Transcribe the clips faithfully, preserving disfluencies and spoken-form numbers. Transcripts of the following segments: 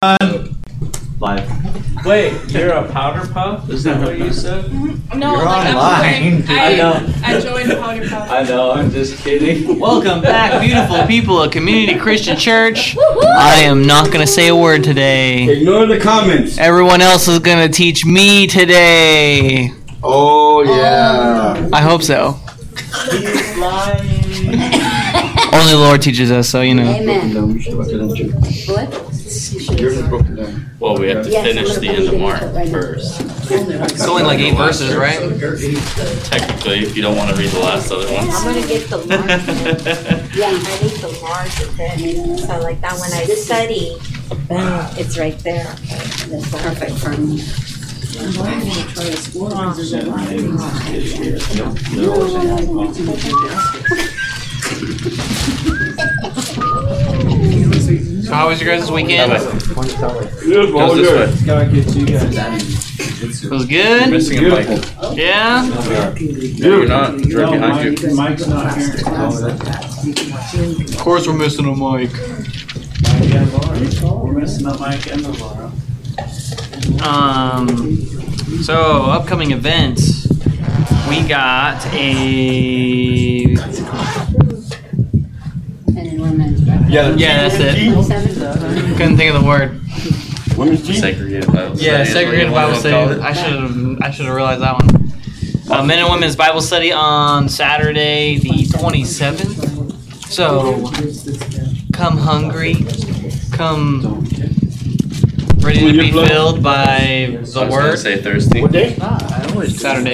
Live. Wait, you're a powder puff? Is that what you said? No, You're like online. I'm I, I know. I joined Powder Puff. I know, I'm just kidding. Welcome back, beautiful people of Community Christian Church. I am not going to say a word today. Ignore the comments. Everyone else is going to teach me today. Oh, yeah. I hope so. He's lying. Only the Lord teaches us, so you know. Amen. What? Yours is broken down. Well, we have to Yes, finish I'm the gonna end of put it Mark in right now. first. It's only like eight verses, right? Technically, if you don't want to read the last other ones. I'm gonna get the large print. Yeah. I need the large print. So like that when I study, it's right there. That's perfect for me. So how was your guys' weekend? Good, Goes this way. Gotta get you guys. It was good? Missing a mic. Yeah? No, you're not. It's right behind you. Mike's not here. Of course we're missing a mic. Mike and Laura. We're missing up Mike and Laura. Um, so, upcoming events. We got a... And in women's, right? Yeah, Yeah, that's it. twenty-seven? Couldn't think of the word. Women's team? Segregated Bible study. Yeah, is what segregated you Bible wanna call study. it. I should have. I should have realized that one. Uh, men and women's Bible study on Saturday, the twenty-seventh. So, come hungry, come ready to be filled by I the was gonna word. say thirsty. What day? Saturday.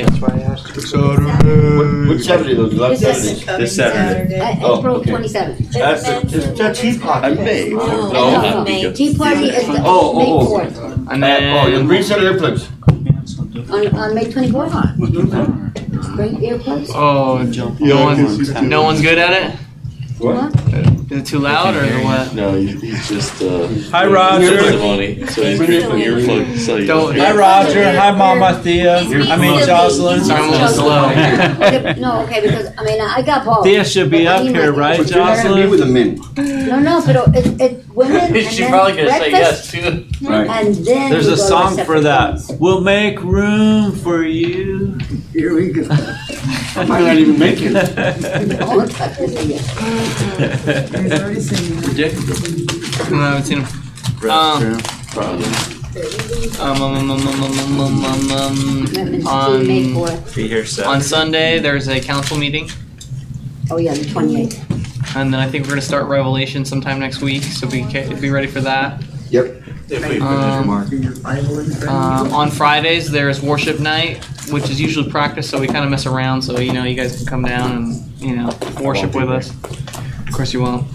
What Saturday, those last This is- Saturdays? This Saturday. Uh, Oh, April okay. twenty-seventh. That's the, it's the tea party. I may. No, No, no, that'd no. be good. Tea party is the Oh, May oh, oh. fourth. And Oh, your then green set of airplanes. On, on May twenty-fourth? Great earplugs? oh, no one's no one's good at it. What? Is it too loud or what? No, he's he's just uh. Hi, Roger. Testimony. So he's putting earplugs. So you Don't- Hi, Roger. Hi, Mama Thea. I mean, Jocelyn. Sorry, I'm a little slow. Okay, no, okay, because, I mean, I got both. Thea should be up here, right, But you're not gonna be with Jocelyn? the men. No, no, but it, it, women and She's then probably gonna say breakfast, yes too. Right. and then There's we a go to song separate for that. things. We'll make room for you. Here we go. I might not even make it. Oh, touch this again. No, I haven't seen him. Um, um, um, um, um, um, um, um, um, um, Commitments to May on, fourth. Be here on Saturday. Sunday, there's a council meeting. Oh, yeah, the twenty-eighth. And then I think we're gonna start Revelation sometime next week, so be ca- be ready for that. Yep. Um, um, on Fridays there's worship night, which is usually practice, so we kind of mess around. So you know, you guys can come down and you know worship with us. Of course you won't.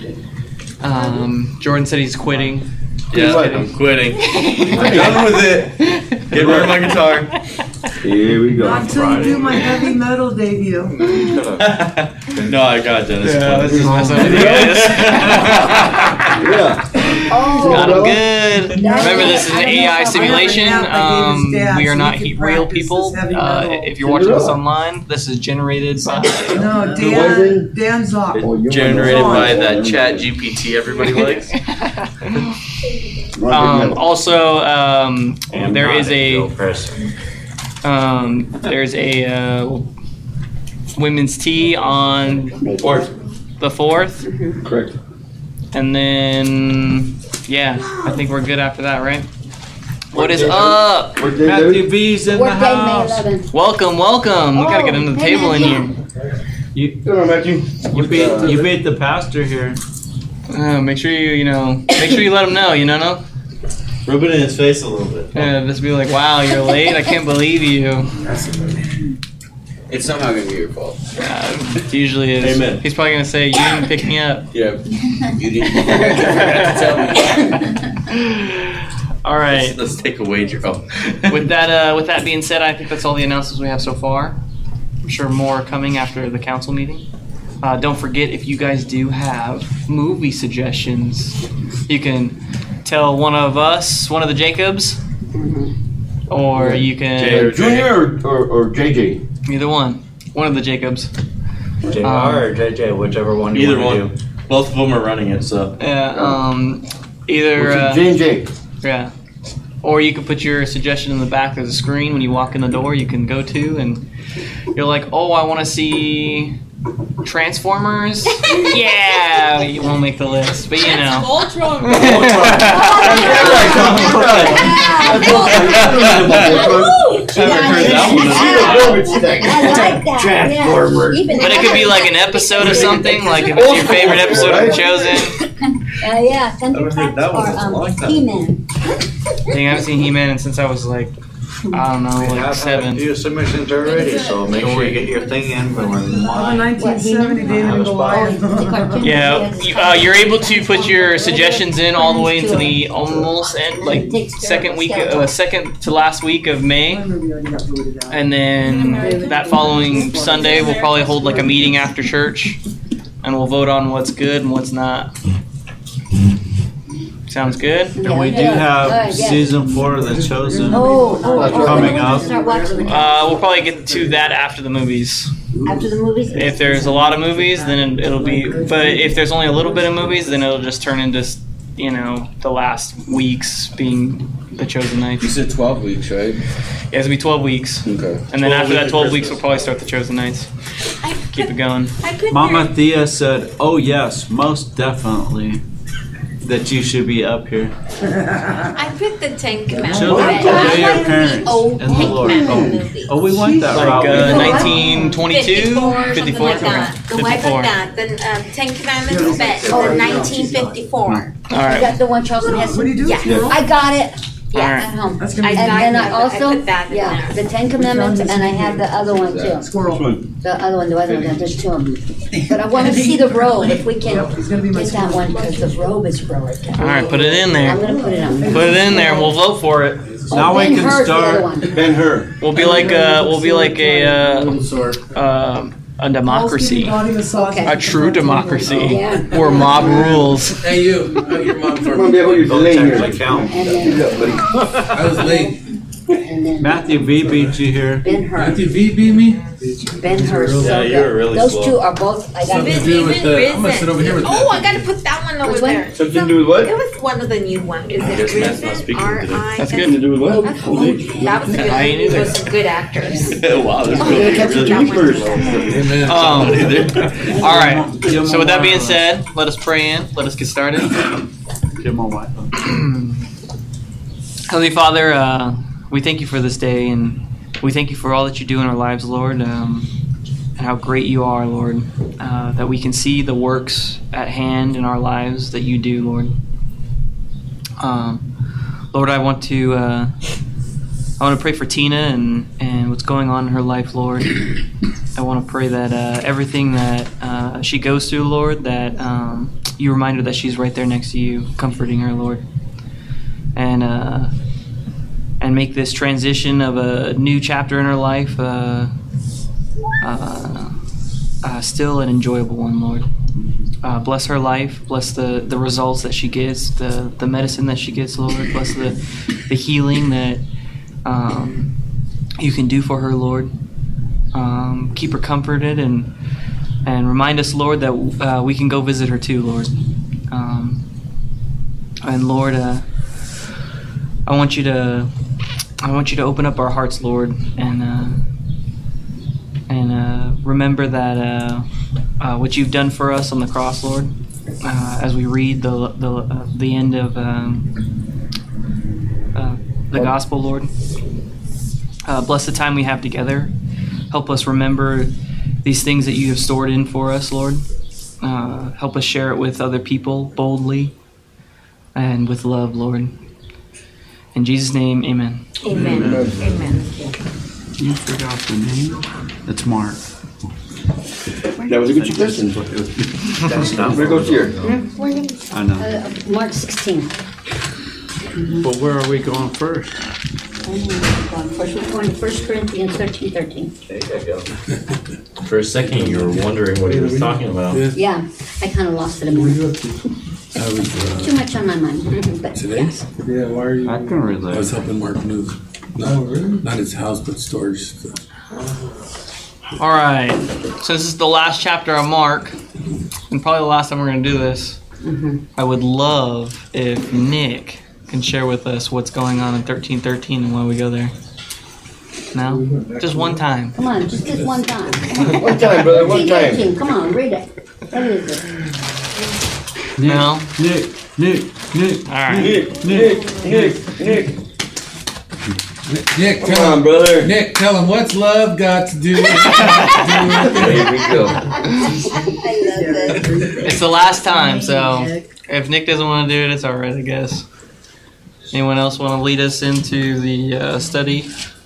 Um, Jordan said he's quitting. Yeah, What? I'm quitting. I'm done with it. Get rid of my guitar. Here we go. Not until you do my heavy metal debut. No, I got Dennis. Yeah, Quinn. let's just mess with you guys. Yeah. Oh, Got him good. Remember, this is an A I simulation. I got Um, his dad, we are so not he he- can real practice people. this heavy Uh, metal. if you're watching this online, this is generated by. No, The Dan, Dan's off. Oh, you Generated want by to- that Chat G P T everybody likes. Um, also, um, there is a um, there's a uh, women's tea on Fourth. the fourth, Correct. and then yeah, I think we're good after that, right? What is day, up? What day, Matthew David? B's in the workday, May house. eleventh. Welcome, welcome. We gotta get into the Oh, hey, table in Matthew. here. You, Come on, Matthew. you beat you beat the pastor here. Uh, make sure you you know make sure you let him know. You know, no. Rub it in his face a little bit. Yeah, just be like, wow, you're late. I can't believe you. It's somehow gonna be your fault. Uh, it usually is. Amen. He's probably gonna say you didn't pick me up. Yeah, you didn't you forgot to tell me. All right. Let's, let's take a wager. Oh. with that uh, with that being said, I think that's all the announcements we have so far. I'm sure more are coming after the council meeting. Uh, don't forget, if you guys do have movie suggestions, you can tell one of us, one of the Jacobs, or you can Junior or, or, or J J? either one, one of the Jacobs. J Um, R or J J, whichever one you Either want one. to do. Both of them are running it, so. Yeah. Um, Either, uh, J and J. yeah. Or you can put your suggestion in the back of the screen when you walk in the door. You can go to, and you're like, oh, I want to see Transformers. Yeah, you won't make the list, but you know. Voltron. I like that. Transformers. Yeah. Even But it could be like an episode of something, like if it's your favorite episode of The Chosen. Uh, yeah, Thundercats I haven't heard that one or in a um, long time. He-Man. Dang, I haven't seen He-Man and since I was like, I don't know, like seven. Do submissions already, so make sure you get your thing in for when. Oh, nineteen seventy, David and Goliath. Yeah, you- uh, you're able to put your suggestions in all the way into the almost end, like second week, uh, second to last week of May. And then that following Sunday, we'll probably hold like a meeting after church, and we'll vote on what's good and what's not. Sounds good? And we do Yeah. have Alright, yeah. season four of The Chosen. Oh, oh, oh, Coming oh, up. Start watching it. Uh, we'll probably get to that after the movies. After the movies. If there's a lot of movies, then it'll be. But if there's only a little bit of movies, then it'll just turn into, you know, the last weeks being The Chosen Knights. You said twelve weeks, right? Yeah, it'll be twelve weeks. Okay. And then after that weeks twelve of weeks, we'll probably start The Chosen Knights. I Keep it going. I put Mama your- Thea said, oh yes, most definitely, that you should be up here. I put the Ten Commandments. Children, I obey like your the parents old and the Ten Lord. Commandment Oh, movies. oh, we went that Like route. uh, before. nineteen twenty-two? fifty-four, something fifty-four? like that. The Okay. wife fifty-four. like that. The um, Ten Commandments, but the nineteen fifty-four. All Is right. that the one Charleston has? What do you do? Yeah. Squirrel? I got it. All Yeah, right. at home. That's gonna I be And got then it, I but I also, put that in yeah, there. the Ten Commandments, and I have the other one too. Squirrel. The other one, the other one, there's two of them. But I want to see the robe, if we can Yep, he's gonna be my get that one, because the robe is really good. All right, put it in I'm there. gonna put it on. Put it in there, and we'll vote for it. Now we can Ben-Hur's the other start. one. Ben-Hur. We'll be like a, we'll be like a, uh, um, a democracy, Body massage. Okay. a true democracy, Yeah. where mob rules. Hey, you. Hug your mom for Come on, me. Bill, you're Votes delaying actually here. count. And then, I was late. and then Matthew B beat you here. Ben-Hur, Matthew V beat me. Ben-Hur, so Yeah, you were really good. Those slow. two are both, I got Something to it. do with the. I'm gonna sit over here with Oh, I that. gotta put that one over Which one? there. Something to do with what? It was one of the new ones. Is I it guess Matt's not Risen? speaking R today. I. That's Something to do with what? That was a good I ain't movie either. with some good actors. Wow, there's Oh, really, yeah, really that one. first. Amen. Um, all right. So with that being said, let us pray in. Let us get started. Get my wife on. Heavenly Father, uh, we thank you for this day, and we thank you for all that you do in our lives, Lord, um, and how great you are, Lord, uh, that we can see the works at hand in our lives that you do, Lord. Um, Lord, I want to uh, I want to pray for Tina and, and what's going on in her life, Lord. I want to pray that uh, everything that uh, she goes through, Lord, that um, you remind her that she's right there next to you, comforting her, Lord. And uh, and make this transition of a new chapter in her life uh, uh, uh, still an enjoyable one, Lord. Uh, bless her life. Bless the, the results that she gets, the, the medicine that she gets, Lord. Bless the, the healing that um, you can do for her, Lord. Um, keep her comforted and and remind us, Lord, that uh, we can go visit her too, Lord. Um, and Lord, uh, I want you to I want you to open up our hearts, Lord, and uh, and uh, remember that uh, uh, what you've done for us on the cross, Lord. Uh, as we read the the uh, the end of um, uh, the gospel, Lord. Uh, bless the time we have together. Help us remember these things that you have stored in for us, Lord. Uh, help us share it with other people boldly and with love, Lord. In Jesus' name, amen. Amen. Amen. You forgot the name? It's Mark. That was a good suggestion. That's not. Where goes here? I know. Uh, March sixteenth. But where are we going first? First, we're going to First Corinthians thirteen, thirteen. There you go. For a second, you were wondering what he was talking about. Yeah, I kind of lost it a minute. I was, Too much on my mind, but today? yes. Yeah, why are you? I can I relate. was helping Mark move. Not, not his house, but storage stuff. All right. So this is the last chapter of Mark, and probably the last time we're going to do this. I would love if Nick can share with us what's going on in thirteen thirteen and why we go there. No? Just one time. Come on, just this one time. Come on. One time, brother, one thirteen, time. thirteen, come on, read it. What is it? No? Nick, Nick, Nick. All right. Nick, Nick, Nick, Nick. Nick, Come tell on, him, brother. Nick, tell him what's love got to do with it? There we go. I love it. It's the last time, so if Nick doesn't want to do it, it's all right, I guess. Anyone else want to lead us into the uh, study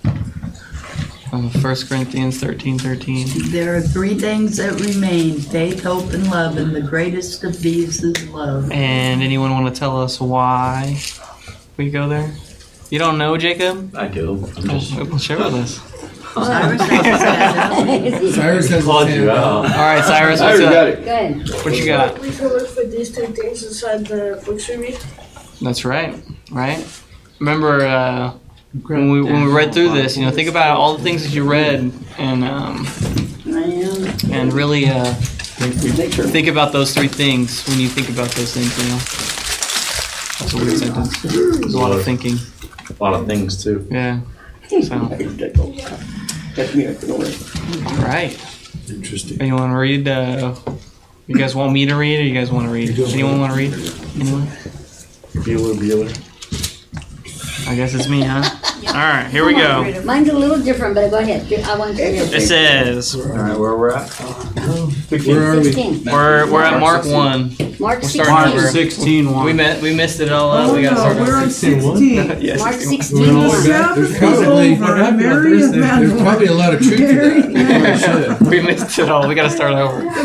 of First Corinthians thirteen thirteen? There are three things that remain: faith, hope, and love, and the greatest of these is love. And anyone want to tell us why we go there? You don't know, Jacob? I do. I'm Well, just well, share with us. Cyrus has his hand up. Cyrus has called his you hand out. up. All right, Cyrus, I what's already got up? it. Go ahead. What you got? We can look for these two things inside the books we read. That's right, right? Remember uh, when we when we read through this, you know, think about all the things that you read and um, and really uh, think about those three things when you think about those things, you know. That's a weird sentence. There's a lot of thinking. a lot of things too. Yeah. So, Catch me up, don't worry. all right. Interesting. Anyone read? Uh, you guys want me to read, or you guys want to read? Anyone want to read? Anyone? Bueller, Bueller. I guess it's me, huh? All right, here we go. Mine's a little different, but go ahead. I want to hear It says All right, where we're at? Where are we? sixteen. we're we're at Mark one. Mark We're sixteen. starting over. sixteen We one. met we missed it all up. Oh We got to no, start we're over. on sixteen. Yeah, Mark sixteen. sixteen. The one. Sabbath There's was probably, over. Mary there's, and there's, there's probably a lot of truth to that. Probably should. We missed it all. We got to start over. What?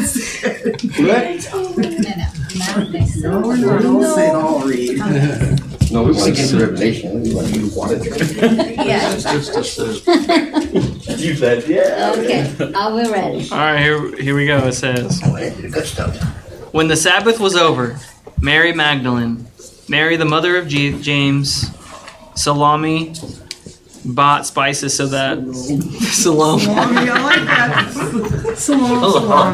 No, we're not all saying all read. No, we want to get to Revelation. We want to use water. Yeah. You said, yeah. Okay, are we ready? All right, here here we go. It says, The good stuff. when the Sabbath was over, Mary Magdalene, Mary the mother of G- James, Salome bought spices so that Salome. Salami, I like that. Salami,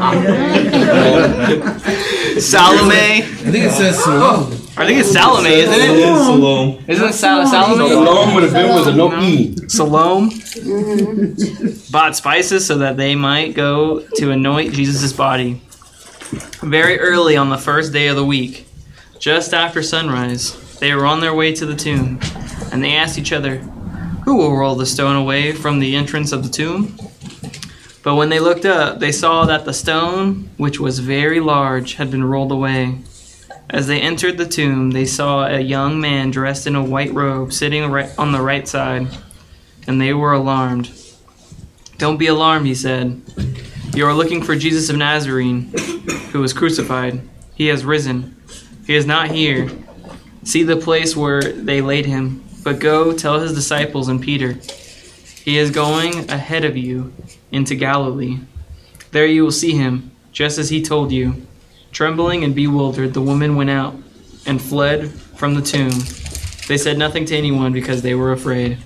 salami. Salome. I think it says Salome. I think it's Salome, isn't it? Salome. Isn't it Sal- Salome? Salome would have been with a no E. Salome bought spices so that they might go to anoint Jesus' body. Very early on the first day of the week, just after sunrise, they were on their way to the tomb, and they asked each other, "Who will roll the stone away from the entrance of the tomb?" But when they looked up, they saw that the stone, which was very large, had been rolled away. As they entered the tomb, they saw a young man dressed in a white robe sitting right on the right side, and they were alarmed. "Don't be alarmed," he said. "You are looking for Jesus of Nazarene, who was crucified. He has risen. He is not here. See the place where they laid him. But go tell his disciples and Peter, he is going ahead of you into Galilee. There you will see him, just as he told you." Trembling and bewildered, the woman went out and fled from the tomb. They said nothing to anyone because they were afraid.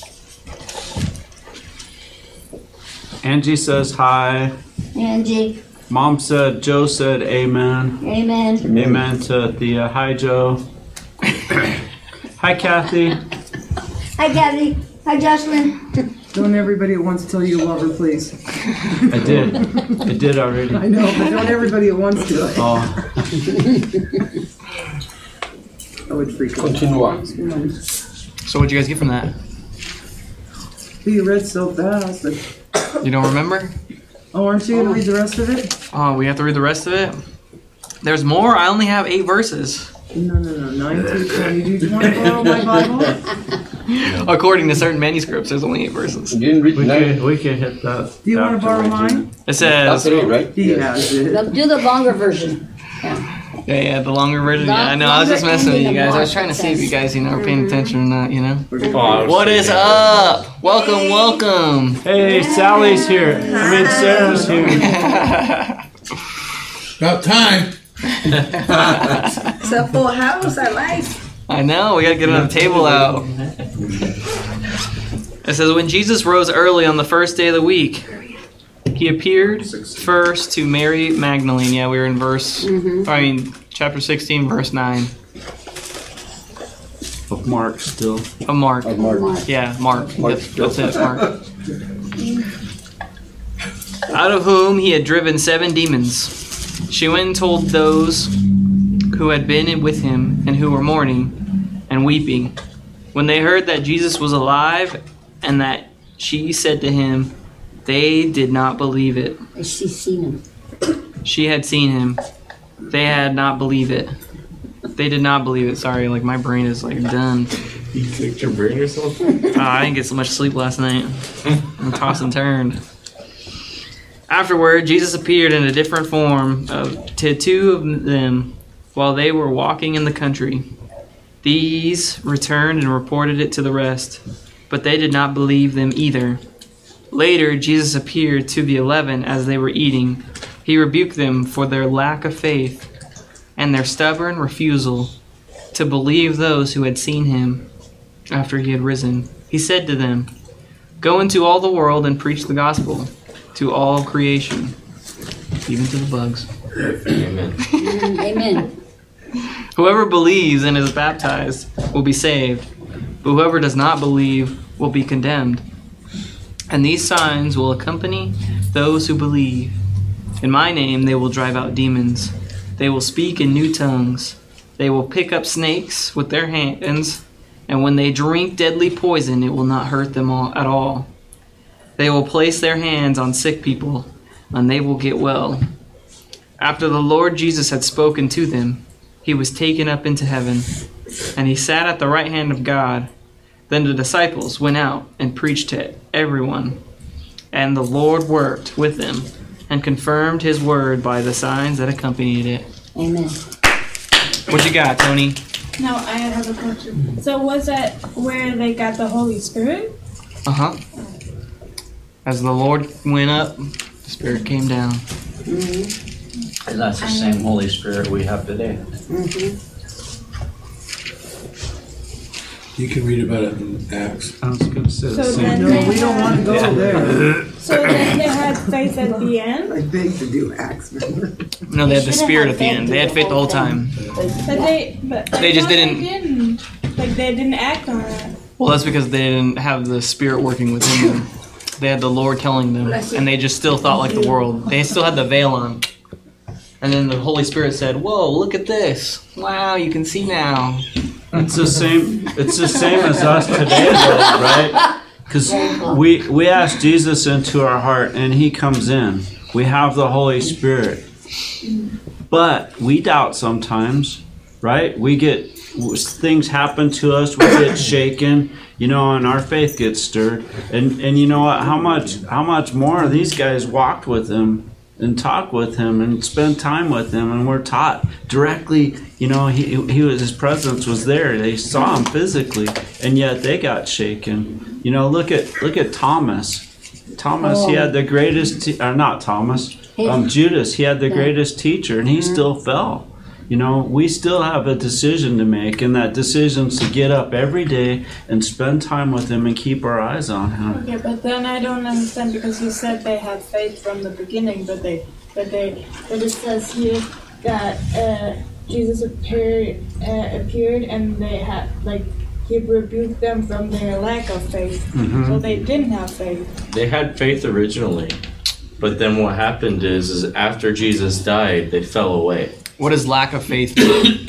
Angie says hi. Angie, Mom said, Joe said amen. amen. Amen to Thea. Hi, Joe. Hi, Kathy. Hi, Kathy. Hi, Jocelyn. Don't everybody at once tell you love her, please. I did. I did already. I know, but don't everybody at once do it. Oh, I would freak out. Continua. So what'd you guys get from that? You read so fast. But, You don't remember? oh, aren't you going to read the rest of it? Oh, we have to read the rest of it? There's more? I only have eight verses. No, no, no. nine through twenty. Do you want to borrow my Bible? According to certain manuscripts, there's only eight verses. You didn't read we nine. can, we can hit that. Do you want to after borrow we do. mine? It says, That's it, right? He has it. No, do the longer version. yeah, yeah, the longer version. Yeah, I know. I was just Longer messing with you ending guys. I was of trying to see if you Mark, guys, you know, are paying attention or not, you know? Oh, I was What is thinking- up? Welcome, welcome. Hey, Sally's here. I mean, Sarah's here. About time. It's a full house. I like. I know, we gotta get another table out. It says, when Jesus rose early on the first day of the week, he appeared first to Mary Magdalene. Yeah, we were in verse, I mean, chapter sixteen, verse nine. Of Mark still. Of Mark. Of Mark. Yeah, Mark. Mark. That's, that's it, Mark. Out of whom he had driven seven demons. She went and told those who had been with him and who were mourning and weeping. When they heard that Jesus was alive and that she said to him, they did not believe it. She seen him. She had seen him. They had not believed it. They did not believe it. Sorry, like my brain is like done. You clicked your brain or something? Uh, I didn't get so much sleep last night. I'm tossed and turned. Afterward, Jesus appeared in a different form of, to two of them while they were walking in the country. These returned and reported it to the rest, but they did not believe them either. Later, Jesus appeared to the eleven as they were eating. He rebuked them for their lack of faith and their stubborn refusal to believe those who had seen him after he had risen. He said to them, go into all the world and preach the gospel to all creation, even to the bugs. Amen. Amen. Whoever believes and is baptized will be saved, but whoever does not believe will be condemned. And these signs will accompany those who believe. In my name they will drive out demons. They will speak in new tongues. They will pick up snakes with their hands, and when they drink deadly poison, it will not hurt them all, at all. They will place their hands on sick people, and they will get well. After the Lord Jesus had spoken to them, he was taken up into heaven, and he sat at the right hand of God. Then the disciples went out and preached to everyone, and the Lord worked with them and confirmed his word by the signs that accompanied it. Amen. What you got, Tony? Now I have a question. So was that where they got the Holy Spirit? Uh-huh. As the Lord went up, the Spirit came down. Mm-hmm. And that's the same Holy Spirit we have today. Mm-hmm. You can read about it in Acts. I was going to say the So same then No, they we don't had- want to go there. So then they had faith at the end, I beg to do acts, remember? No, they had the shouldn't Spirit have at the faith end. to They had the faith the whole whole time. but they but I They just thought didn't- They didn't. Like they didn't act on it. Well, that's because they didn't have the Spirit working within them. They had the Lord telling them, and they just still thought like the world. They still had the veil on. And then the Holy Spirit said, whoa, look at this. Wow, you can see now. It's the same. It's the same as us today, though, right? Because we we ask Jesus into our heart, and He comes in. We have the Holy Spirit, but we doubt sometimes, right? We get things happen to us. We get shaken, you know, and our faith gets stirred. And and you know what? How much how much more these guys walked with Him and talked with Him and spent time with Him, and were taught directly. You know, he he was his presence was there. They saw Him physically, and yet they got shaken. You know, look at look at Thomas. Thomas, he had the greatest, te- or not Thomas, um, Judas. He had the greatest teacher, and he still fell. You know, we still have a decision to make, and that decision is to get up every day and spend time with Him and keep our eyes on Him. Okay, but then I don't understand because you said they had faith from the beginning, but they, but they, but it says here that uh, Jesus appeared, uh, appeared, and they had like he rebuked them from their lack of faith, Mhm. so they didn't have faith. They had faith originally, but then what happened is, is after Jesus died, they fell away. What does lack of faith mean?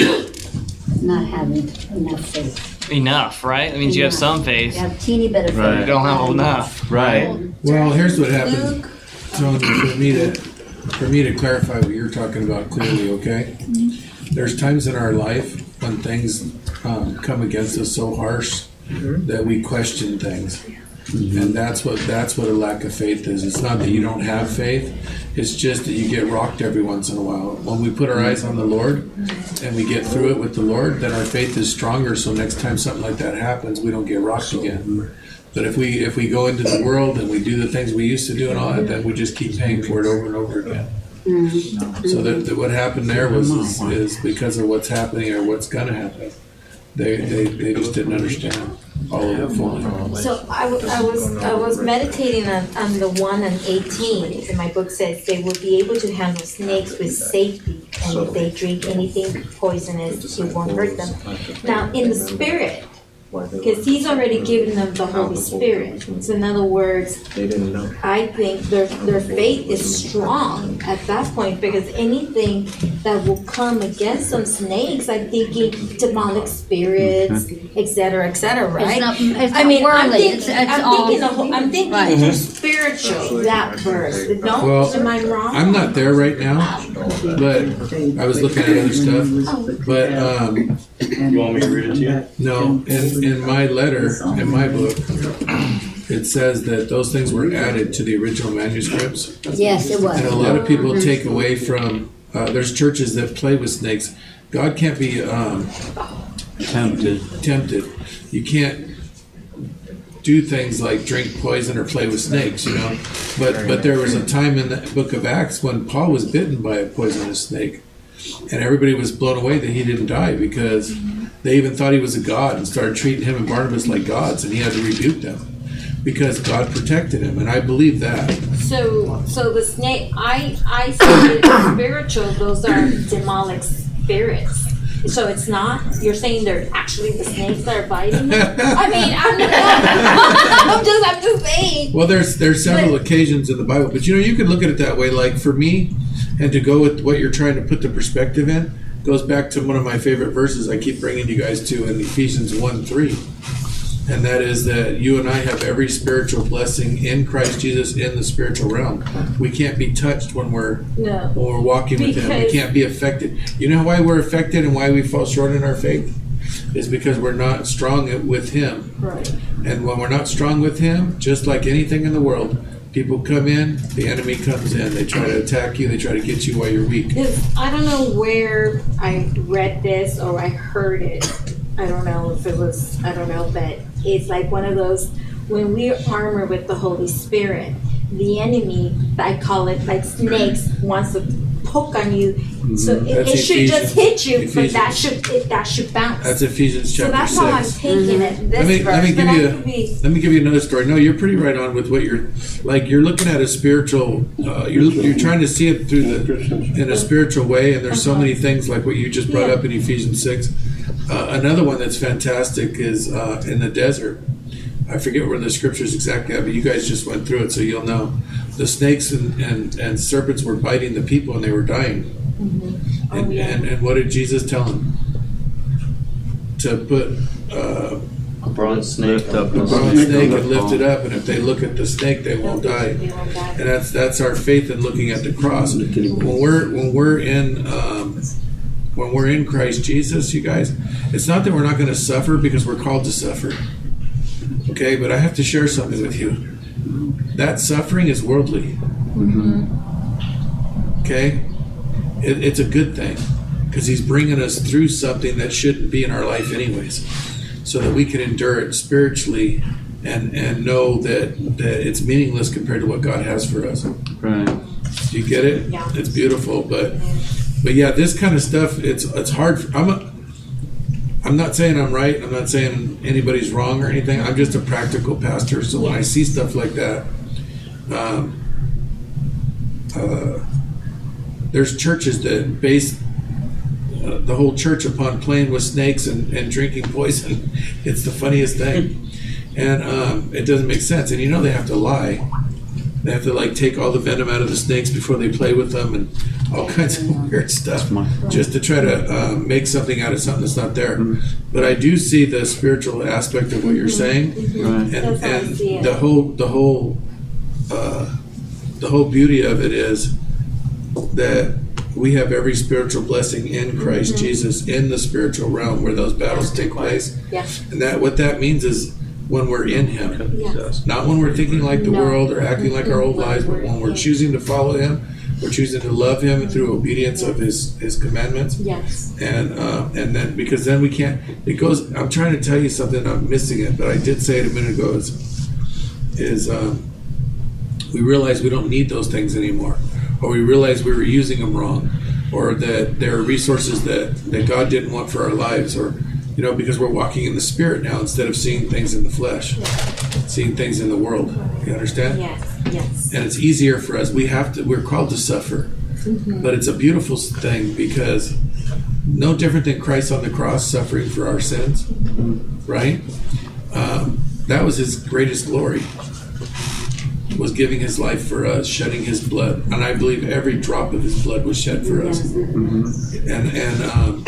Not having enough faith. Enough, right? That means you have Enough. some faith. You have teeny bit of faith. Right. You don't have enough. Right. Well, here's what happened. So for me to for me to clarify what you're talking about clearly, okay? There's times in our life when things um, come against us so harsh that we question things. And that's what that's what a lack of faith is. It's not that you don't have faith. It's just that you get rocked every once in a while. When we put our eyes on the Lord and we get through it with the Lord, then our faith is stronger. So next time something like that happens, we don't get rocked again. But if we if we go into the world and we do the things we used to do and all that, then we just keep paying for it over and over again. So that, that what happened there was is, is because of what's happening or what's going to happen. They, they they just didn't understand all of it fully. So I, w- I was I was meditating on, on the one and eighteen. And my book says they will be able to handle snakes with safety And if they drink anything poisonous, it won't hurt them. Now, in the spirit, because he's already given them the Holy Spirit. So in other words, They didn't know. I think their their faith is strong at that point, because anything that will come against some snakes, I'm thinking demonic spirits, et cetera, et cetera, right? It's not, it's I not mean, I'm worldly. thinking, It's, it's I'm all. thinking, the whole, I'm thinking Right. just spiritual, that verse. No, Well, am I wrong? I'm not there right now, but I was looking at other stuff. But um, You want me to read it to you? no, in, in my letter, in my book, it says that those things were added to the original manuscripts. Yes, it was. And a lot of people take away from, uh, there's churches that play with snakes. God can't be um, Tempted. tempted. You can't do things like drink poison or play with snakes, you know. But but there was a time in the book of Acts when Paul was bitten by a poisonous snake, and everybody was blown away that he didn't die, because they even thought he was a god and started treating him and Barnabas like gods, and he had to rebuke them because God protected him, and I believe that. So, so the snake, I, I say it's spiritual, those are demonic spirits. So it's not, you're saying they're actually the snakes that are biting them? I mean, I'm not, I'm just, I'm just saying. Well, there's there's several occasions in the Bible, but you know, you can look at it that way. Like for me, and to go with what you're trying to put the perspective in, goes back to one of my favorite verses I keep bringing you guys to in Ephesians one three. And that is that you and I have every spiritual blessing in Christ Jesus in the spiritual realm. We can't be touched when we're No. when we're walking with Him. We Because- can't be affected. You know why we're affected and why we fall short in our faith? Is because we're not strong with Him. Right. And when we're not strong with Him, just like anything in the world, people come in, the enemy comes in. They try to attack you. They try to get you while you're weak. Because I don't know where I read this or I heard it. I don't know if it was, I don't know, but it's like one of those, when we're armored with the Holy Spirit, the enemy, I call it like snakes, wants to poke on you. So it, That's it should just hit you, Ephesians. but that should, it, that should bounce. That's Ephesians So chapter that's how I'm six. taking it, this Let me, verse. let me but give I you could be, let me give you another story. No, you're pretty right on with what you're like. You're looking at a spiritual. Uh, you're you're trying to see it through the in a spiritual way, and there's so many things like what you just brought Yeah. up in Ephesians six. Uh, another one that's fantastic is uh, in the desert. I forget where the scriptures exactly are, but you guys just went through it, so you'll know. The snakes and, and, and serpents were biting the people, and they were dying. mm-hmm. Oh, And, yeah. and, and what did Jesus tell them? To put uh, A bronze snake. Lift up a the bronze snake snake on and the lift it palm. up, and if they look at the snake, they won't die. They won't die. And that's that's our faith in looking at the cross. When we're when we're in um, when we're in Christ Jesus, you guys, it's not that we're not going to suffer, because we're called to suffer. Okay, but I have to share something with you. That suffering is worldly. Okay, it, it's a good thing, because He's bringing us through something that shouldn't be in our life anyways, so that we can endure it spiritually and and know that that it's meaningless compared to what God has for us. Right. Do you get it? Yeah. It's beautiful, but but yeah, this kind of stuff, it's it's hard. For, I'm a, I'm not saying I'm right. I'm not saying anybody's wrong or anything. I'm just a practical pastor. So when I see stuff like that, um, uh, there's churches that base uh, the whole church upon playing with snakes and, and drinking poison. It's the funniest thing, and um, it doesn't make sense. And you know they have to lie. They have to like take all the venom out of the snakes before they play with them, and all kinds of weird stuff, just to try to uh, make something out of something that's not there. But I do see the spiritual aspect of what you're saying, Right. and, and the whole the whole uh, the whole beauty of it is that we have every spiritual blessing in Christ Jesus in the spiritual realm where those battles take place. Yeah. And that what that means is when we're in Him, Yeah. not when we're thinking like the No. world or acting like our old When lives, but we're when we're in. choosing to follow Him, we're choosing to love Him through obedience of His His commandments. Yes. And uh, and then because then we can't. It goes. I'm trying to tell you something. I'm missing it, but I did say it a minute ago. Is is um, we realize we don't need those things anymore, or we realize we were using them wrong, or that there are resources that that God didn't want for our lives, or you know, because we're walking in the Spirit now instead of seeing things in the flesh, seeing things in the world. You understand? Yes. Yes. And it's easier for us. We have to. We're called to suffer. But it's a beautiful thing because no different than Christ on the cross suffering for our sins, right? Um, that was his greatest glory, was giving his life for us, shedding his blood. And I believe every drop of his blood was shed for us. Mm-hmm. And, and um,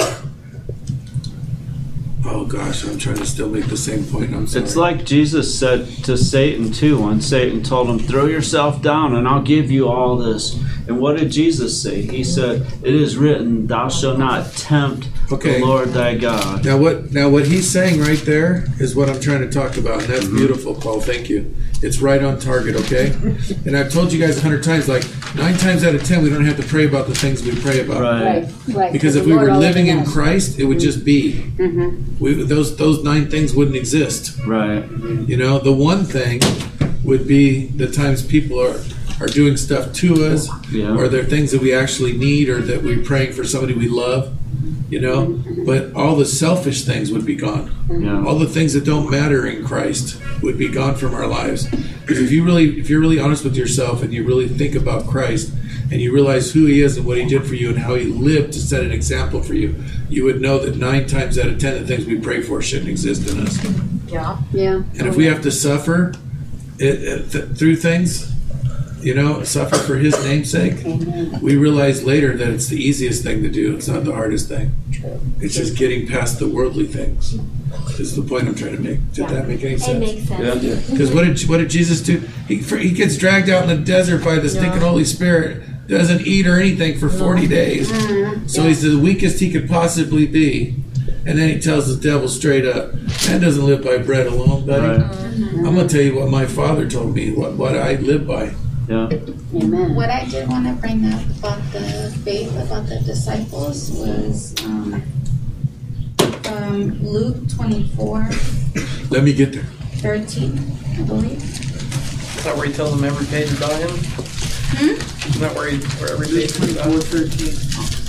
oh gosh, I'm trying to still make the same point. I'm sorry. It's like Jesus said to Satan too, when Satan told him, throw yourself down and I'll give you all this. And what did Jesus say? He said, it is written, thou shalt not tempt Okay. the Lord thy God. Now what now what he's saying right there is what I'm trying to talk about, and that's mm-hmm. beautiful, Paul. Thank you. It's right on target, okay? And I've told you guys a hundred times, like nine times out of ten, we don't have to pray about the things we pray about. Right. Right, right. Because if The we Lord were living in already knows. Christ, it would just be. Mhm. We, those those nine things wouldn't exist. Right. You know, the one thing would be the times people are are doing stuff to us, Yeah. or they're things that we actually need, or that we're praying for somebody we love. You know, but all the selfish things would be gone. Yeah. All the things that don't matter in Christ would be gone from our lives. Because if you really, if you're really honest with yourself and you really think about Christ and you realize who He is and what He did for you and how He lived to set an example for you, you would know that nine times out of ten, the things we pray for shouldn't exist in us. Yeah. Yeah. And if we have to suffer it, it, th- through things, you know, suffer for His name's sake, we realize later that it's the easiest thing to do. It's not the hardest thing. It's just getting past the worldly things. Is the point I'm trying to make. Did Yeah. that make any It sense? makes sense. Yeah. Because what did what did Jesus do? He he gets dragged out in the desert by the stinking Holy Spirit. Doesn't eat or anything for forty days. So he's the weakest he could possibly be. And then he tells the devil straight up, "Man doesn't live by bread alone, buddy. Right. I'm going to tell you what my father told me. What what I live by." Yeah. Amen. What I did want to bring up about the faith about the disciples was um, um, Luke twenty-four, Let me get there. thirteen, I believe. Is that where he tells them every page about him? Hmm? Is that where, he, where every page is about him? thirteen.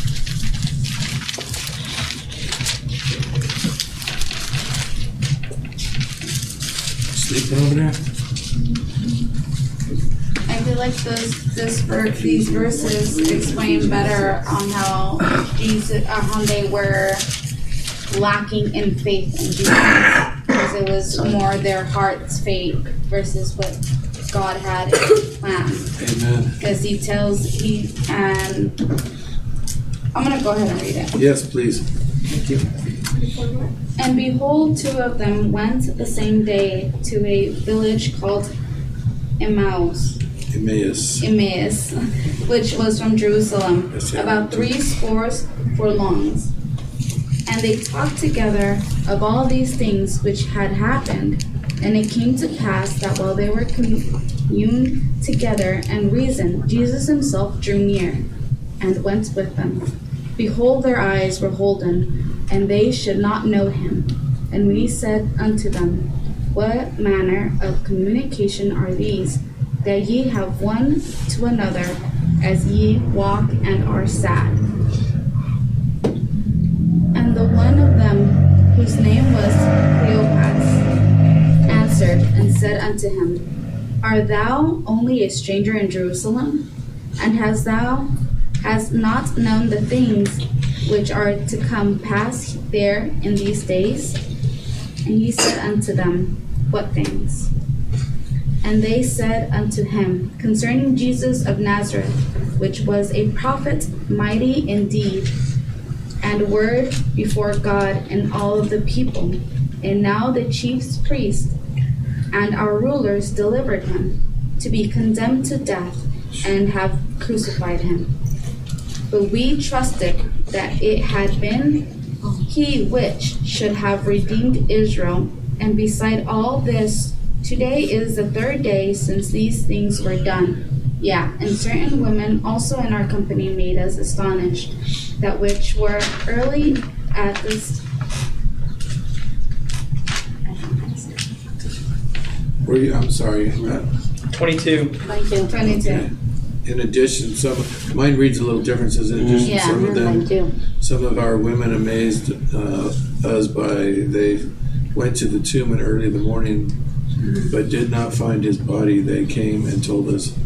Sleeping over there? I feel like this, this ver- these verses explain better on how Jesus, uh, how they were lacking in faith in Jesus, because it was more their heart's faith versus what God had planned. Amen. Because He tells he and I'm gonna go ahead and read it. Yes, please. Thank you. And behold, two of them went the same day to a village called Emmaus. Emmaus. Emmaus, which was from Jerusalem, Yes, yeah. about three scores furlongs. And they talked together of all these things which had happened. And it came to pass that while they were communed together and reasoned, Jesus himself drew near and went with them. Behold, their eyes were holden, and they should not know him. And we said unto them, What manner of communication are these, that ye have one to another, as ye walk and are sad? And the one of them, whose name was Cleopas, answered and said unto him, Art thou only a stranger in Jerusalem? And hast thou hast not known the things which are to come pass there in these days? And he said unto them, What things? And they said unto him, Concerning Jesus of Nazareth, which was a prophet, mighty in deed and word before God and all of the people. And now the chief priests and our rulers delivered him to be condemned to death, and have crucified him. But we trusted that it had been he which should have redeemed Israel. And beside all this, today is the third day since these things were done. Yeah, and certain women also in our company made us astonished, that which were early at this. Were you, I'm sorry. uh, twenty-two. Twenty-two. twenty-two. In addition, some mine reads a little different. Says in addition, Yeah, some of Mine them, too. some of our women amazed uh, us by they went to the tomb in early in the morning, but did not find his body. They came and told us.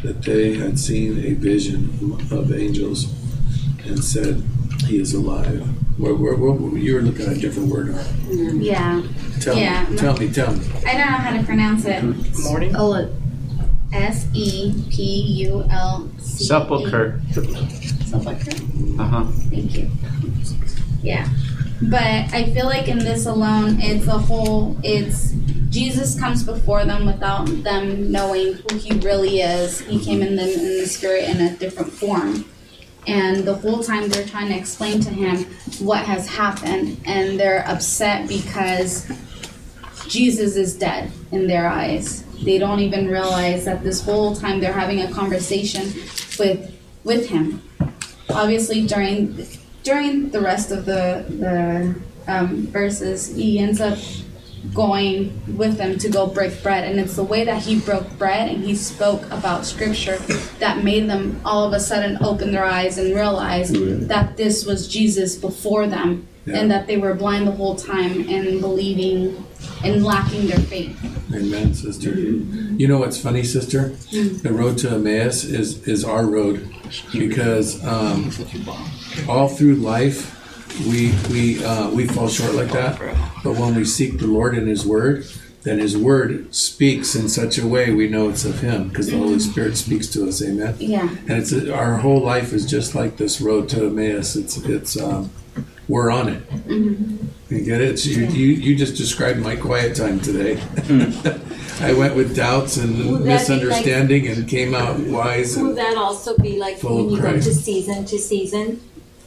that they had seen a vision of angels and said, "He is alive." Where, where, where, you were looking at a different word. Yeah. Tell yeah. me, tell me, tell me. I don't know how to pronounce it. Morning. Oh, S E P U L C. Sepulcher. Sepulcher. Uh huh. Thank you. Yeah. But I feel like in this alone, it's a whole, it's, Jesus comes before them without them knowing who he really is. He came in the, in the spirit in a different form. And the whole time they're trying to explain to him what has happened. And they're upset because Jesus is dead in their eyes. They don't even realize that this whole time they're having a conversation with with him. Obviously, during during the rest of the the um, verses, he ends up going with them to go break bread, and it's the way that he broke bread and he spoke about scripture that made them all of a sudden open their eyes and realize that this was Jesus before them, yeah. and that they were blind the whole time and believing and lacking their faith. Amen, sister. You know what's funny, sister? Mm. The road to Emmaus is is our road, because um, all through life we we uh, we fall short like that. But when we seek the Lord in His Word, then His Word speaks in such a way we know it's of Him, because the Holy Spirit speaks to us. Amen. Yeah. And it's our whole life is just like this road to Emmaus. It's it's um, we're on it. Mm-hmm. You get it? So you, you you just described my quiet time today. I went with doubts and misunderstanding like, and came out wise. Will that also be like when you go to season to season?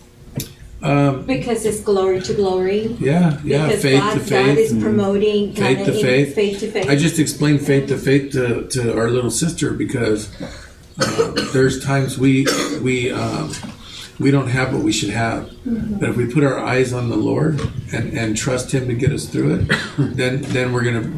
Um, because it's glory to glory. Yeah, yeah. Because faith God, to faith. God is promoting faith to faith. Faith to faith. I just explained faith to faith to, to our little sister, because uh, there's times we we um, we don't have what we should have, mm-hmm. but if we put our eyes on the Lord and, and trust Him to get us through it, then then we're gonna.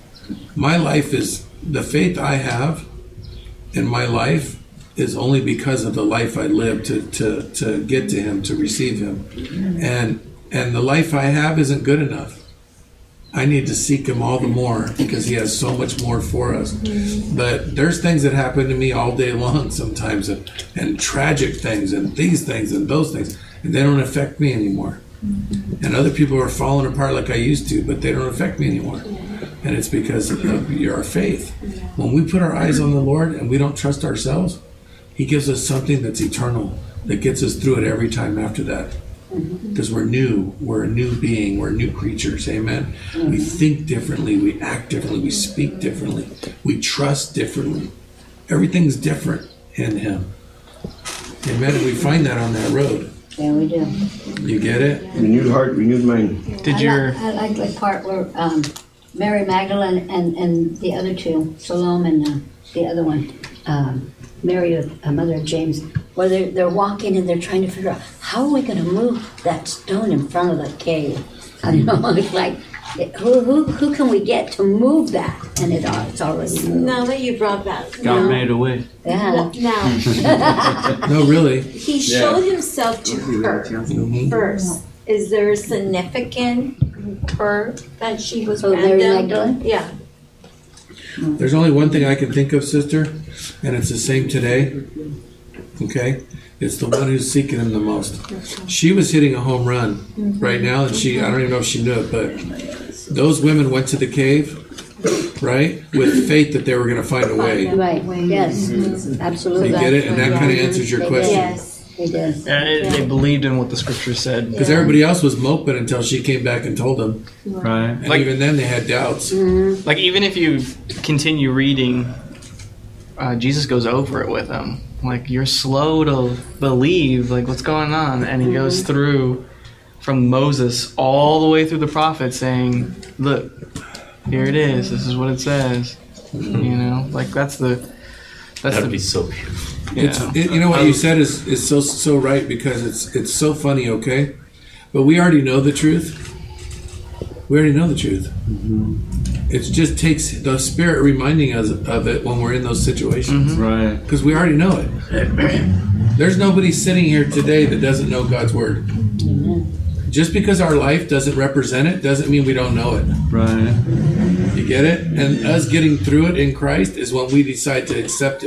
My life is the faith I have in my life is only because of the life I lived to, to, to get to Him, to receive Him. And and the life I have isn't good enough. I need to seek Him all the more, because He has so much more for us. But there's things that happen to me all day long sometimes, and, and tragic things, and these things, and those things, and they don't affect me anymore. And other people are falling apart like I used to, but they don't affect me anymore. And it's because of our faith. When we put our eyes on the Lord and we don't trust ourselves, He gives us something that's eternal, that gets us through it every time after that. Because we're new. We're a new being. We're new creatures. Amen? We think differently. We act differently. We speak differently. We trust differently. Everything's different in Him. Amen? And we find that on that road. Yeah, we do. You get it? Renewed heart, renewed mind. Did I your... Like, I like the part where um, Mary Magdalene and, and the other two, Salome and uh, the other one, um, Mary, a mother of James, where they're, they're walking and they're trying to figure out, how are we going to move that stone in front of the cave? I don't know, it's like, who, who, who can we get to move that? And it, it's already moved. Now that you brought that. God now, made a way. Yeah. Well, now, No, really. He showed Himself to her Mm-hmm. first. Is there a significant her that she was Oh, Mary random? Magdalene? Yeah. There's only one thing I can think of, sister, and it's the same today. Okay? It's the one who's seeking Him the most. She was hitting a home run mm-hmm. right now, and she, I don't even know if she knew it, but those women went to the cave, right, with faith that they were going to find a way. Right, yes, mm-hmm. absolutely. You get it? And that kind of answers your question. Yes. They did. Yeah, it, they believed in what the scripture said. Because everybody else was moping until she came back and told them. Right. And Like- even then they had doubts. Mm-hmm. Like, even if you continue reading, uh, Jesus goes over it with them. Like, you're slow to believe, like, what's going on? And He goes through from Moses all the way through the prophets saying, look, here it is. This is what it says. You know? Like, that's the... That's That'd the, be so beautiful. It's, Yeah. it, you know what you said is, is so so right, because it's it's so funny, okay? But we already know the truth. We already know the truth. Mm-hmm. It just takes the Spirit reminding us of it when we're in those situations. Mm-hmm. Right. Because we already know it. There's nobody sitting here today that doesn't know God's Word. Mm-hmm. Just because our life doesn't represent it doesn't mean we don't know it. Right. You get it? And us getting through it in Christ is when we decide to accept it.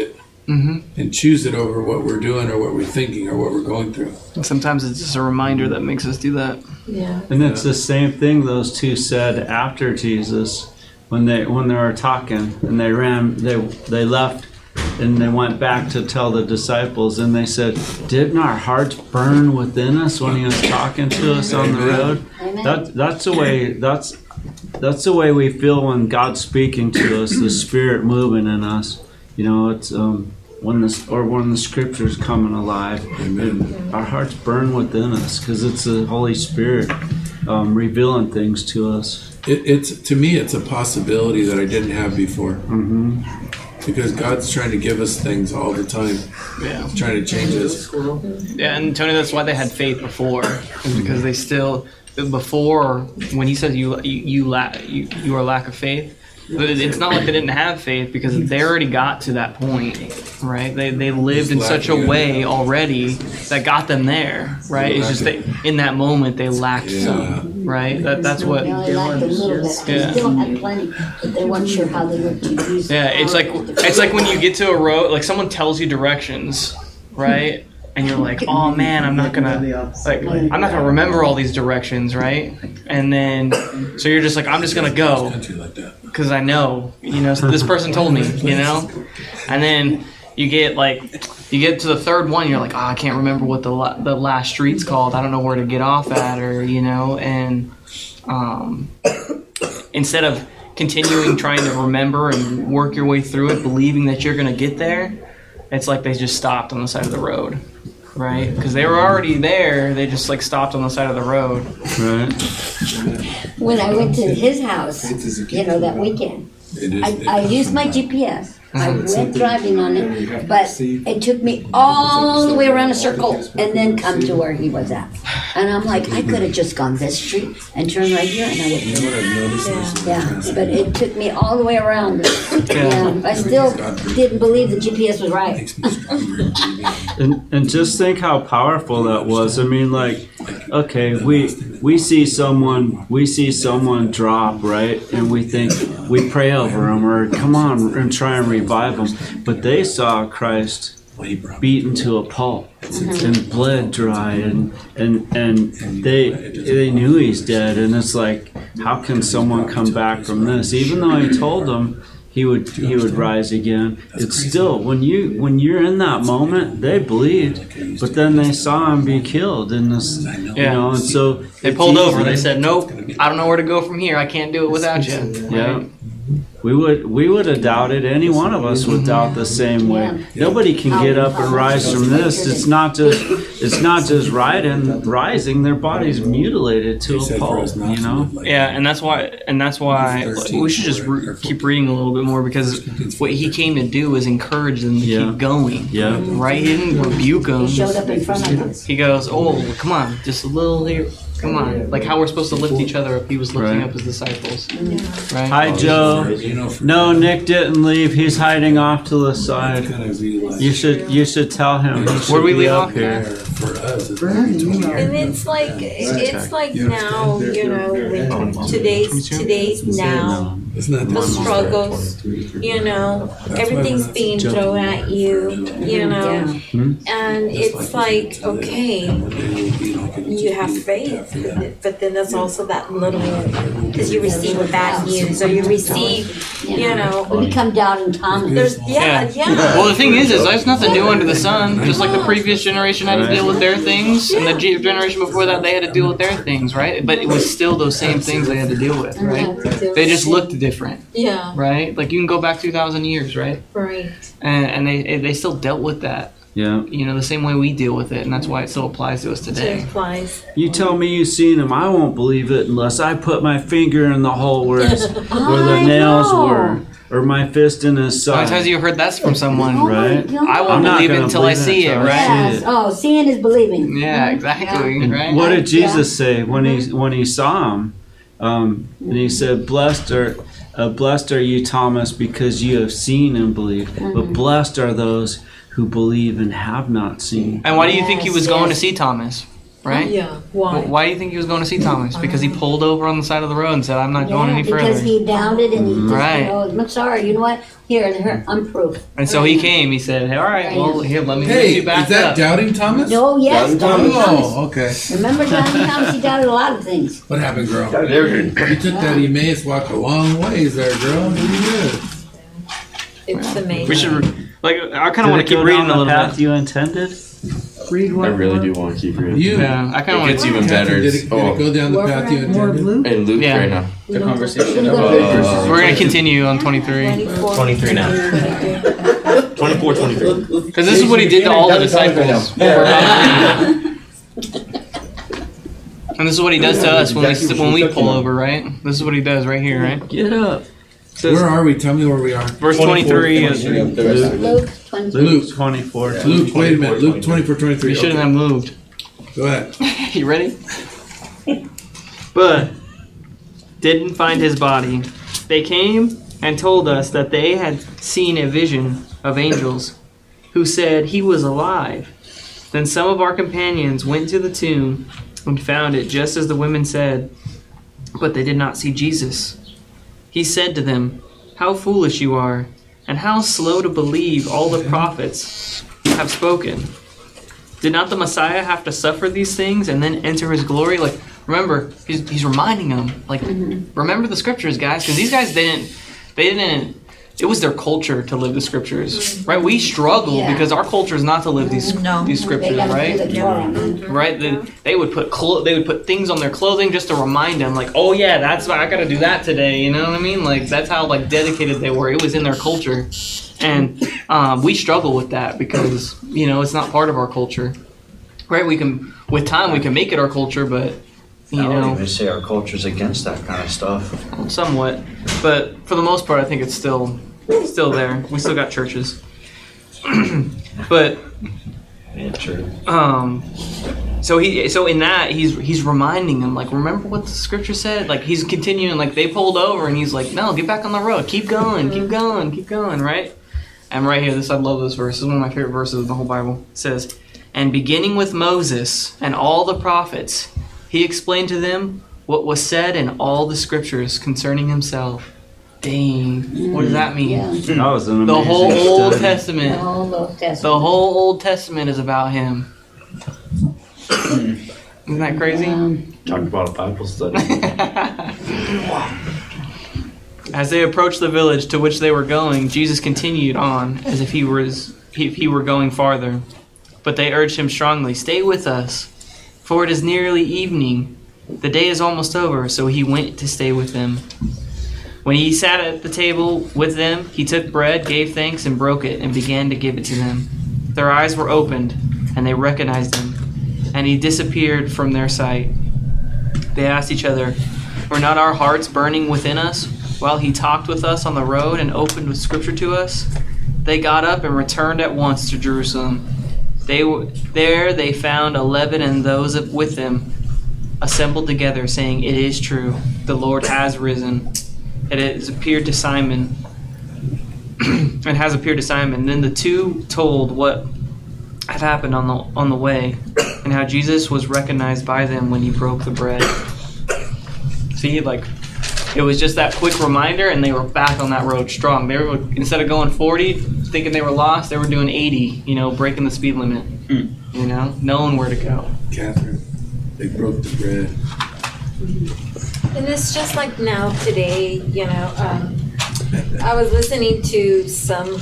Mm-hmm. and choose it over what we're doing or what we're thinking or what we're going through. And sometimes it's just a reminder that makes us do that. Yeah. And it's the same thing those two said after Jesus when they when they were talking and they ran they they left and they went back to tell the disciples and they said, didn't our hearts burn within us when he was talking to us on the road? That that's the way that's that's the way we feel when God's speaking to us, the Spirit moving in us. You know, it's um, when the or when the Scripture's coming alive, and our hearts burn within us because it's the Holy Spirit um, revealing things to us. It, it's to me, it's a possibility that I didn't have before. Mm-hmm. Because God's trying to give us things all the time. Yeah, He's trying to change us. Yeah, and Tony, that's why they had faith before, is because they still before when he says you you you lack you, you are lack of faith. But it's not like they didn't have faith because they already got to that point, right? They they lived in such a way already that got them there, right? It's just that in that moment they lacked some, right? That that's what. They only lacked a little bit. They Yeah. still had plenty, but they weren't sure how they were to use it. Yeah, it's like it's like when you get to a road, like someone tells you directions, right? And you're like, oh man, I'm not gonna like I'm not gonna remember all these directions, right? And then so you're just like, I'm just gonna go because I know, you know, this person told me, you know. And then you get like you get to the third one, you're like, oh, I can't remember what the la- the last street's called. I don't know where to get off at, or you know. And um, instead of continuing trying to remember and work your way through it, believing that you're gonna get there, it's like they just stopped on the side of the road. Right, because they were already there. They just like stopped on the side of the road. Right. When I went to his house, you know, that weekend, I, I used my G P S. I went driving on it, but it took me all the way around a circle and then come to where he was at. And I'm like, I could have just gone this street and turned right here, and I would have. Yeah, but it took me all the way around. Yeah, I still didn't believe the G P S was right. And and just think how powerful that was. I mean, like, okay, we we see someone we see someone drop, right, and we think we pray over them or come on and try and revive them, but they saw Christ beaten to a pulp and bled dry, and and and they they knew he's dead, and it's like, how can someone come back from this? Even though he told them he would he would rise again, it's still when you when you're in that moment, they believed, but then they saw him be killed in this, you Yeah. know, and so They pulled over. They said, "Nope, I don't know where to go from here. I can't do it without you." Yeah. We would we would have doubted. Any one of us would doubt the same way. Yeah. Nobody can get up and rise from this. It's not just it's not just riding, rising. Their body's mutilated to a pulp. You know. Yeah, and that's why, and that's why we should just re- keep reading a little bit more, because what he came to do is encourage them to Yeah. keep going. Yeah. Right? He didn't rebuke them. He showed up in front of us. He goes, "Oh, come on, just a little here. Come on." Like how we're supposed to lift each other up. He was lifting Right. up his disciples. Right? Hi, Joe. No, Nick didn't leave. He's hiding off to the side. You should you should tell him. He should Where we be leave up off? here. For us, it's And it's like it's like now, you know, with today's today's now, the struggles, you know, everything's being thrown at you, you know, and it's like, okay, you have faith, but then there's also that little, because you receive bad news or you receive, you know, We become doubting Thomas. there's yeah, yeah. Well, the thing is, is there's nothing new under the sun. Just like the previous generation had to deal with their things, and the ge- generation before that, they had to deal with their things, right? But it was still those same things they had to deal with, right? They just looked different, Yeah, right? Like you can go back two thousand years, right? right. And, and they they still dealt with that, Yeah. you know, the same way we deal with it, and that's why it still applies to us It today. applies. You tell me you've seen him, I won't believe it unless I put my finger in the hole where his, where the I nails know. were, or my fist in his How many times side. you heard that's from someone? Oh my Right? God. I I'm won't not believe it gonna until I believe see it it, till I right? see Yes. Oh, seeing is believing. Yeah, exactly, And right? what did Yeah. Jesus say when he when he saw him? Um, and he said, "Blessed are uh, blessed are you, Thomas, because you have seen and believed. But blessed are those who believe and have not seen." And why do you think he was Yes, going to yes. see Thomas? right? Yeah. Why? Wh- Why do you think he was going to see Thomas? Because he pulled over on the side of the road and said, "I'm not going Yeah, any because further." he doubted and he just, Right. you know, I'm sorry, you know what? Here, here, I'm proof. And so he came. He said, "Hey, all right, well, here, let me Hey, get you back is that up." Doubting Thomas? No, yes, Doubting Thomas. Oh, okay. Remember Doubting Thomas? He doubted a lot of things. What happened, girl? Doubted everything. You took that Emmaus walk a long ways there, girl. What you did? It's amazing. We should, re- like, I kind Did of want it to keep go reading down a the little path bit. you intended? Read I what? really do want to keep reading. You. Yeah, I kind of It want gets to. even better. Did it, did it Oh, go down the More path you for- More intended? blue? in Luke Yeah. right now. The conversation We're of gonna uh, Uh, We're gonna continue on twenty-three twenty-three now. twenty-four, twenty-three. because this is what he did to all the disciples. And this is what he does to us when we when we pull over, right? This is what he does right here, right? Get up. Where are we? Tell me where we are. Verse twenty-three is. Luke twenty-three. Luke. twenty-four. Luke, wait a minute. Luke twenty-four, twenty-three. We shouldn't Okay. have moved. Go ahead. You ready? But didn't find his body. They came and told us that they had seen a vision of angels who said he was alive. Then some of our companions went to the tomb and found it just as the women said, but they did not see Jesus. He said to them, "How foolish you are, and how slow to believe all the prophets have spoken. Did not the Messiah have to suffer these things and then enter his glory?" Like, remember, he's, he's reminding them, like, remember the scriptures, guys, because these guys didn't, they didn't, it was their culture to live the scriptures, right? We struggle Yeah. because our culture is not to live these No. these They scriptures, gotta right? do the Torah. Right? They, they would put clo- they would put things on their clothing just to remind them, like, oh yeah, that's I gotta do that today. You know what I mean? Like that's how like dedicated they were. It was in their culture, and um, we struggle with that because you know it's not part of our culture. Right? We can with time we can make it our culture, but you I would know, even say our culture's against that kind of stuff. somewhat. But for the most part, I think it's still still there. We still got churches, but. Yeah, true. Um, so he, so in that he's he's reminding them like, remember what the scripture said. Like he's continuing, like they pulled over and he's like, no, get back on the road, keep going, keep going, keep going, right? And right here, this I love this verse. This is one of my favorite verses of the whole Bible. It says, "And beginning with Moses and all the prophets, he explained to them what was said in all the scriptures concerning himself." Dang, what does that mean? Yeah. That was an The amazing whole Old study. Testament. The whole Old Testament. The whole Old Testament is about him. Isn't that crazy? Um, Talk about a Bible study. As they approached the village to which they were going, Jesus continued on as if he was if he were going farther. But they urged him strongly, "Stay with us, for it is nearly evening. The day is almost over." So he went to stay with them. When he sat at the table with them, he took bread, gave thanks, and broke it, and began to give it to them. Their eyes were opened, and they recognized him, and he disappeared from their sight. They asked each other, "Were not our hearts burning within us while he talked with us on the road and opened with scripture to us?" They got up and returned at once to Jerusalem. They w- there they found eleven and those with them assembled together, saying, "It is true, the Lord has risen. It has appeared to Simon." and has appeared to Simon. Then the two told what had happened on the on the way, and how Jesus was recognized by them when he broke the bread. See, like, it was just that quick reminder, and they were back on that road strong. They were, instead of going forty, thinking they were lost, they were doing eighty. You know, breaking the speed limit. You know, knowing where to go. Catherine, they broke the bread. And it's just like now today, you know, um, I was listening to some,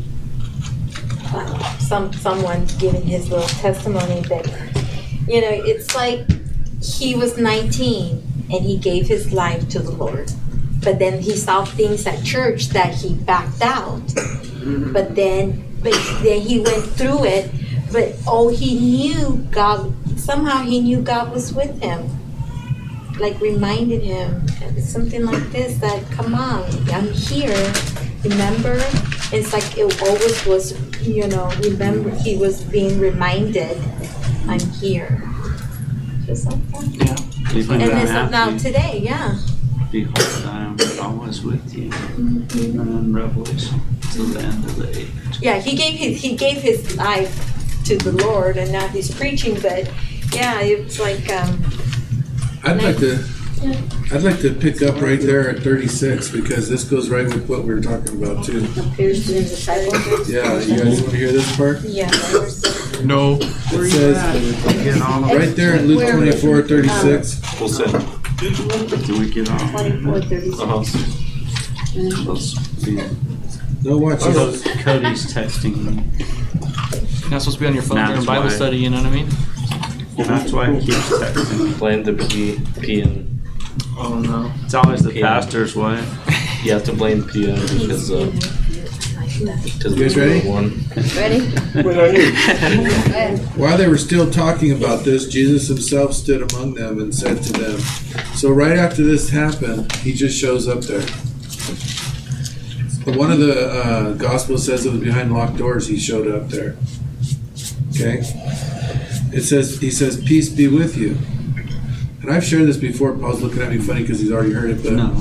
uh, some, someone giving his little testimony that, you know, it's like he was nineteen and he gave his life to the Lord. But then he saw things at church that he backed out. But then, but then he went through it. But oh, he knew God, somehow he knew God was with him. Like reminded him, something like this, that come on, I'm here, remember? It's like it always was, you know, remember, he was being reminded, I'm here. Just like that. Yeah. Even And in it's like now Matthew, today, yeah. behold, I am always with you, even in Revelation, to the end of the age. Yeah, he gave his he gave his life to the Lord, and now he's preaching. But Yeah, it's like, um, I'd like to, I'd like to pick up right there at thirty-six because this goes right with what we were talking about too. Appears to the disciples. Yeah, you guys want to hear this part? yeah. No. It says right there in Luke twenty-four thirty-six. We'll sit. Do we get off? Twenty-four, thirty-six. Uh-huh. No, watch this. Cody's texting me. You're not supposed to be on your phone That's during Bible why. study, you know what I mean? That's why he keeps texting me. Blame the P, P and Oh no. It's always the Yeah. pastor's way. you have to blame P N because uh, because You guys ready? One. Ready? While they were still talking about this, Jesus himself stood among them and said to them. So right after this happened, he just shows up there. But one of the uh, Gospels says it was behind locked doors. He showed up there. Okay. It says he says, "Peace be with you." And I've shared this before. Paul's looking at me funny because he's already heard it. But No.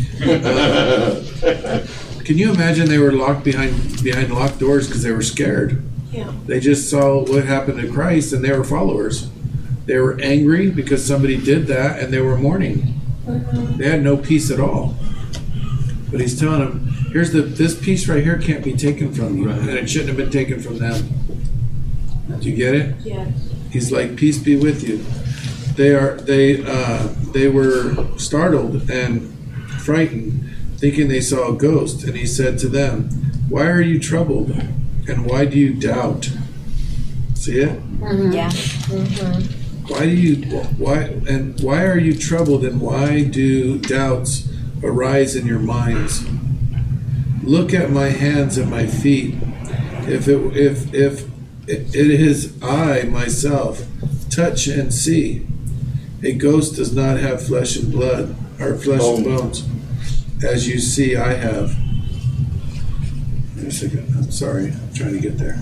uh, can you imagine they were locked behind behind locked doors because they were scared? Yeah. They just saw what happened to Christ and they were followers. They were angry because somebody did that and they were mourning. They had no peace at all. But he's telling them, here's the this piece right here can't be taken from you, and it shouldn't have been taken from them. Do you get it? Yeah. He's like, peace be with you. They are they uh, they were startled and frightened, thinking they saw a ghost. And he said to them, "Why are you troubled? And why do you doubt?" See it? Mm-hmm. Yeah. Mm-hmm. Why do you why and why are you troubled? And why do doubts arise in your minds? Look at my hands and my feet. If it if if it is I myself, touch and see. A ghost does not have flesh and blood, or flesh and bones, as you see I have. Wait a second. I'm sorry. I'm trying to get there.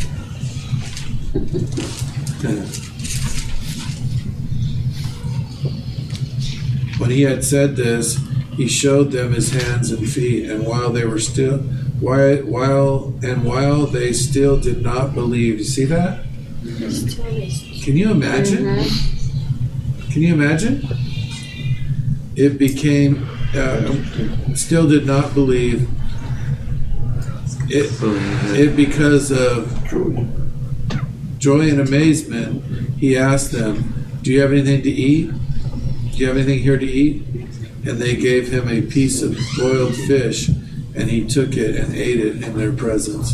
When he had said this, he showed them his hands and feet, and while they were still, while, while and while they still did not believe. You see that? Can you imagine? Mm-hmm. Can you imagine? It became, uh, still did not believe. It, it because of joy and amazement, he asked them, "Do you have anything to eat? Do you have anything here to eat?" And they gave him a piece of boiled fish, and he took it and ate it in their presence.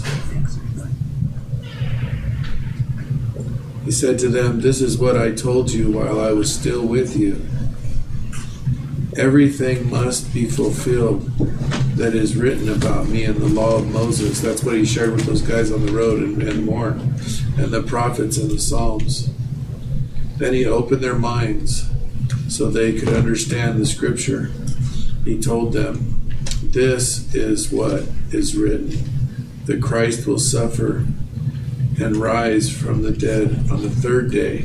He said to them, "This is what I told you while I was still with you. Everything must be fulfilled that is written about me in the law of Moses." That's what he shared with those guys on the road and, and more, and the prophets and the Psalms. Then he opened their minds so they could understand the scripture. He told them, "This is what is written. The Christ will suffer and rise from the dead on the third day.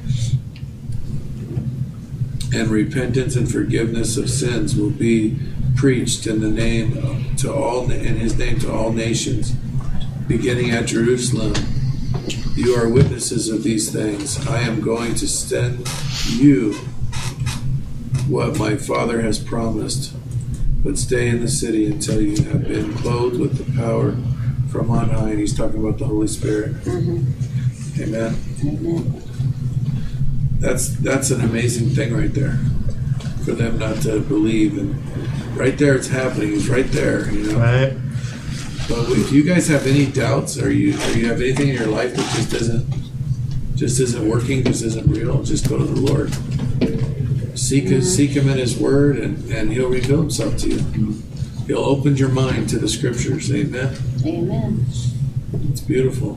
And repentance and forgiveness of sins will be preached in the name to all in his name to all nations, beginning at Jerusalem. You are witnesses of these things. I am going to send you what my Father has promised, but stay in the city until you have been clothed with the power from on high." And he's talking about the Holy Spirit. Mm-hmm. Amen. Amen. That's that's an amazing thing right there, for them not to believe. And right there, it's happening. He's right there, you know. Right. But if you guys have any doubts, or you or you have anything in your life that just isn't just isn't working, just isn't real, just go to the Lord. Seek mm-hmm. seek Him in His Word, and, and He'll reveal Himself to you. He'll open your mind to the Scriptures. Amen. Amen. It's beautiful.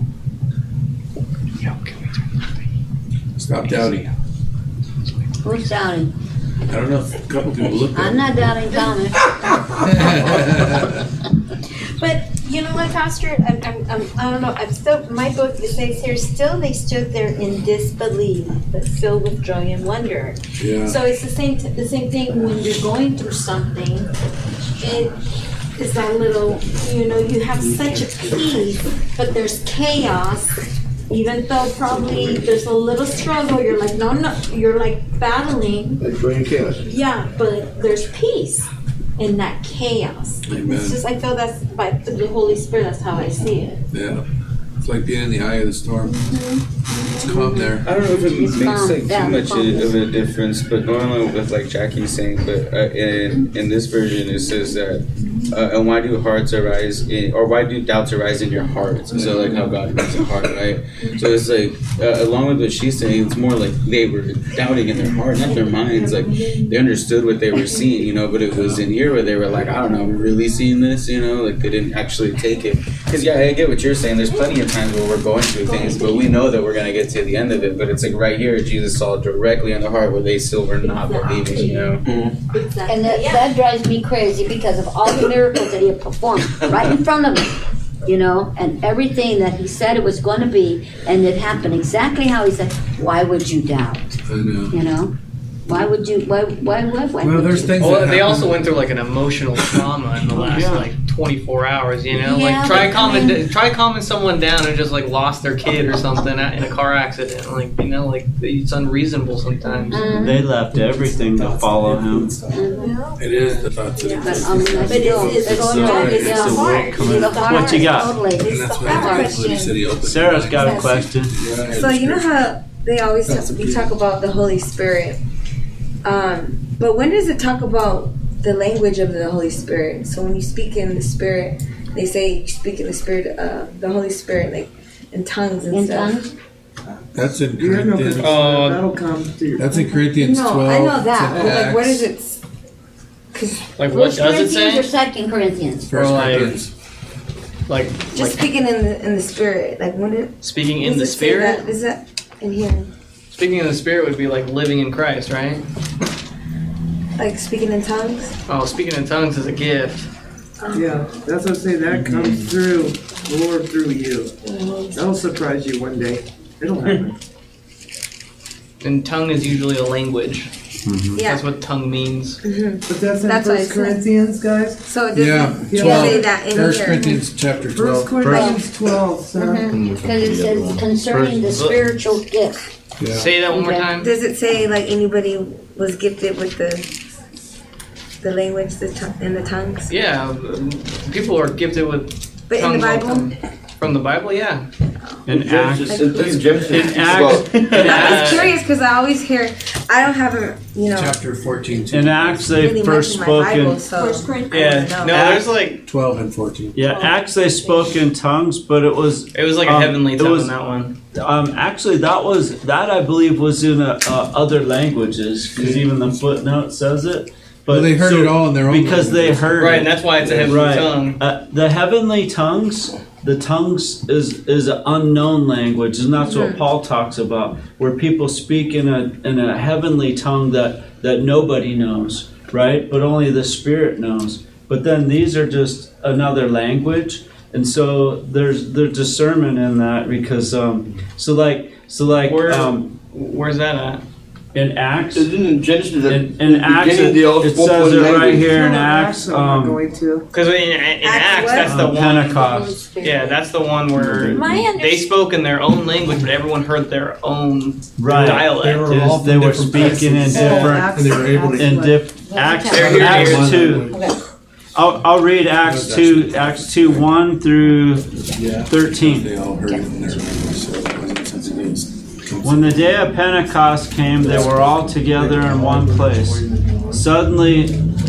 Stop doubting. Who's doubting? I don't know. A couple people look at I'm not doubting Thomas. But you know what, Pastor? I'm, I'm, I'm, I don't know. I'm still. My book it says here, still they stood there in disbelief, but filled with joy and wonder. Yeah. So it's the same. T- the same thing when you're going through something. It is that little. You know, you have such a peace, but there's chaos. even though probably there's a little struggle, you're like, no, no, you're like battling. That's when you chaos. Yeah, but there's peace in that chaos. Amen. It's just, I feel that's by the Holy Spirit, that's how I see it. Yeah. It's like being in the eye of the storm. It's calm there. I don't know if it It's makes calm, like yeah, too much calm. of a difference, but normally with like Jackie's saying, but uh, in in this version it says that, uh, and why do hearts arise in, or why do doubts arise in your hearts? So like how God makes a heart, right? So it's like uh, along with what she's saying, it's more like they were doubting in their heart, not their minds. Like they understood what they were seeing, you know, but it was in here where they were like, I don't know, we're really seeing this, you know, like they didn't actually take it. Because yeah, I get what you're saying. There's plenty of times where we're going through things, but we know that we're gonna get to the end of it. But it's like right here, Jesus saw directly in the heart where they still were not believing, you know. Exactly. And that, yeah. that drives me crazy because of all the miracles that he had performed right in front of him, you know, and everything that he said it was going to be, and it happened exactly how he said. Why would you doubt? I know. You know, why would you? Why? Why? Why? why Well, would there's you? things Well, that they happen. also went through like an emotional trauma in the last Yeah. like twenty-four hours. You know, Yeah, like try but I calming mean- try calming someone down who just like lost their kid or something in a car accident. Like you know, like it's unreasonable sometimes. Mhm. They left everything to follow him. Mhm. It is the thoughts that But exist. I mean, that's But it's, still- it's, it's going still- back, it's yeah. the heart. coming. It's the What heart. you got? Totally. And It's that's the why I heart. think he said he opened Sarah's the got a minds. question. Yeah, So you know it's how they always That's talk, we beautiful. talk about the Holy Spirit, um, but when does it talk about the language of the Holy Spirit? So when you speak in the Spirit, they say you speak in the Spirit, uh, the Holy Spirit, like in tongues and In stuff. tongues? That's in You have no Corinthians. concern. Uh, That'll come to you. That's in Corinthians No, twelve. I know that, It's but in like, what Acts. is it? s- Cause Like what First does it Corinthians or say? Second Corinthians? First Or like- Corinthians. Like just like speaking in the in the Spirit, like when it speaking in does the it say spirit. that? Is that in here? Speaking in the spirit would be like living in Christ, right? Like speaking in tongues? Oh, speaking in tongues is a gift. Yeah, that's what I say. That comes through the Lord through you. That'll surprise you one day. It'll happen. And tongue is usually a language. Yeah. That's what tongue means. hmm But that's in That's what I First said. Corinthians, guys. So it doesn't Yeah, it twelve. doesn't say that in First here. Corinthians chapter First twelve. Corinthians twelve, Sarah. Because it says concerning the spiritual gift. Yeah. Say that one more Okay. time. Does it say like anybody was gifted with the the language, the tongue, and the tongues? Yeah, um, people are gifted with But in the tongues all Bible, time. From the Bible, yeah. In Acts, Genesis, in Genesis, in Acts, in I'm Acts, just curious because I always hear I don't have a you know Chapter fourteen. in Acts they really first much in my spoke in Bible, so First Corinthians. Yeah. I No, don't know. there's like twelve and fourteen. yeah Acts they spoke in tongues, but it was it was like a Um, heavenly it tongue was- in that one. um actually that was that I believe was in uh, uh, other languages because even the footnote says it. But Well, they heard so- it all in their own because they languages. heard Right, it. and that's why it's a heavenly Right. tongue. Uh, the heavenly tongues, the tongues is is an unknown language, and that's what Paul talks about, where people speak in a in a heavenly tongue that that nobody knows, right? But only the Spirit knows. But then these are just another language, and so there's there's discernment in that because um so like so like Where- um Where's that at? in Acts. Isn't in Genesis the, In, in the Acts, beginning it, they all it spoke says one it right language? here in No, Acts. I'm not Um, going to. Because in, in Acts Acts, what? that's the uh, one. Pentecost. Yeah, that's the one where My they understanding. spoke in their own language, but everyone heard their own Right. dialect. They were Is all they from were different speaking in places. different Acts- And they were able to- in diff, Acts, They're here, Acts here. two. I'll, I'll read Acts two, Acts two one through Yeah. thirteen. They all heard it in their language, so it wasn't since it was. When the day of Pentecost came, they were all together in one place. Suddenly,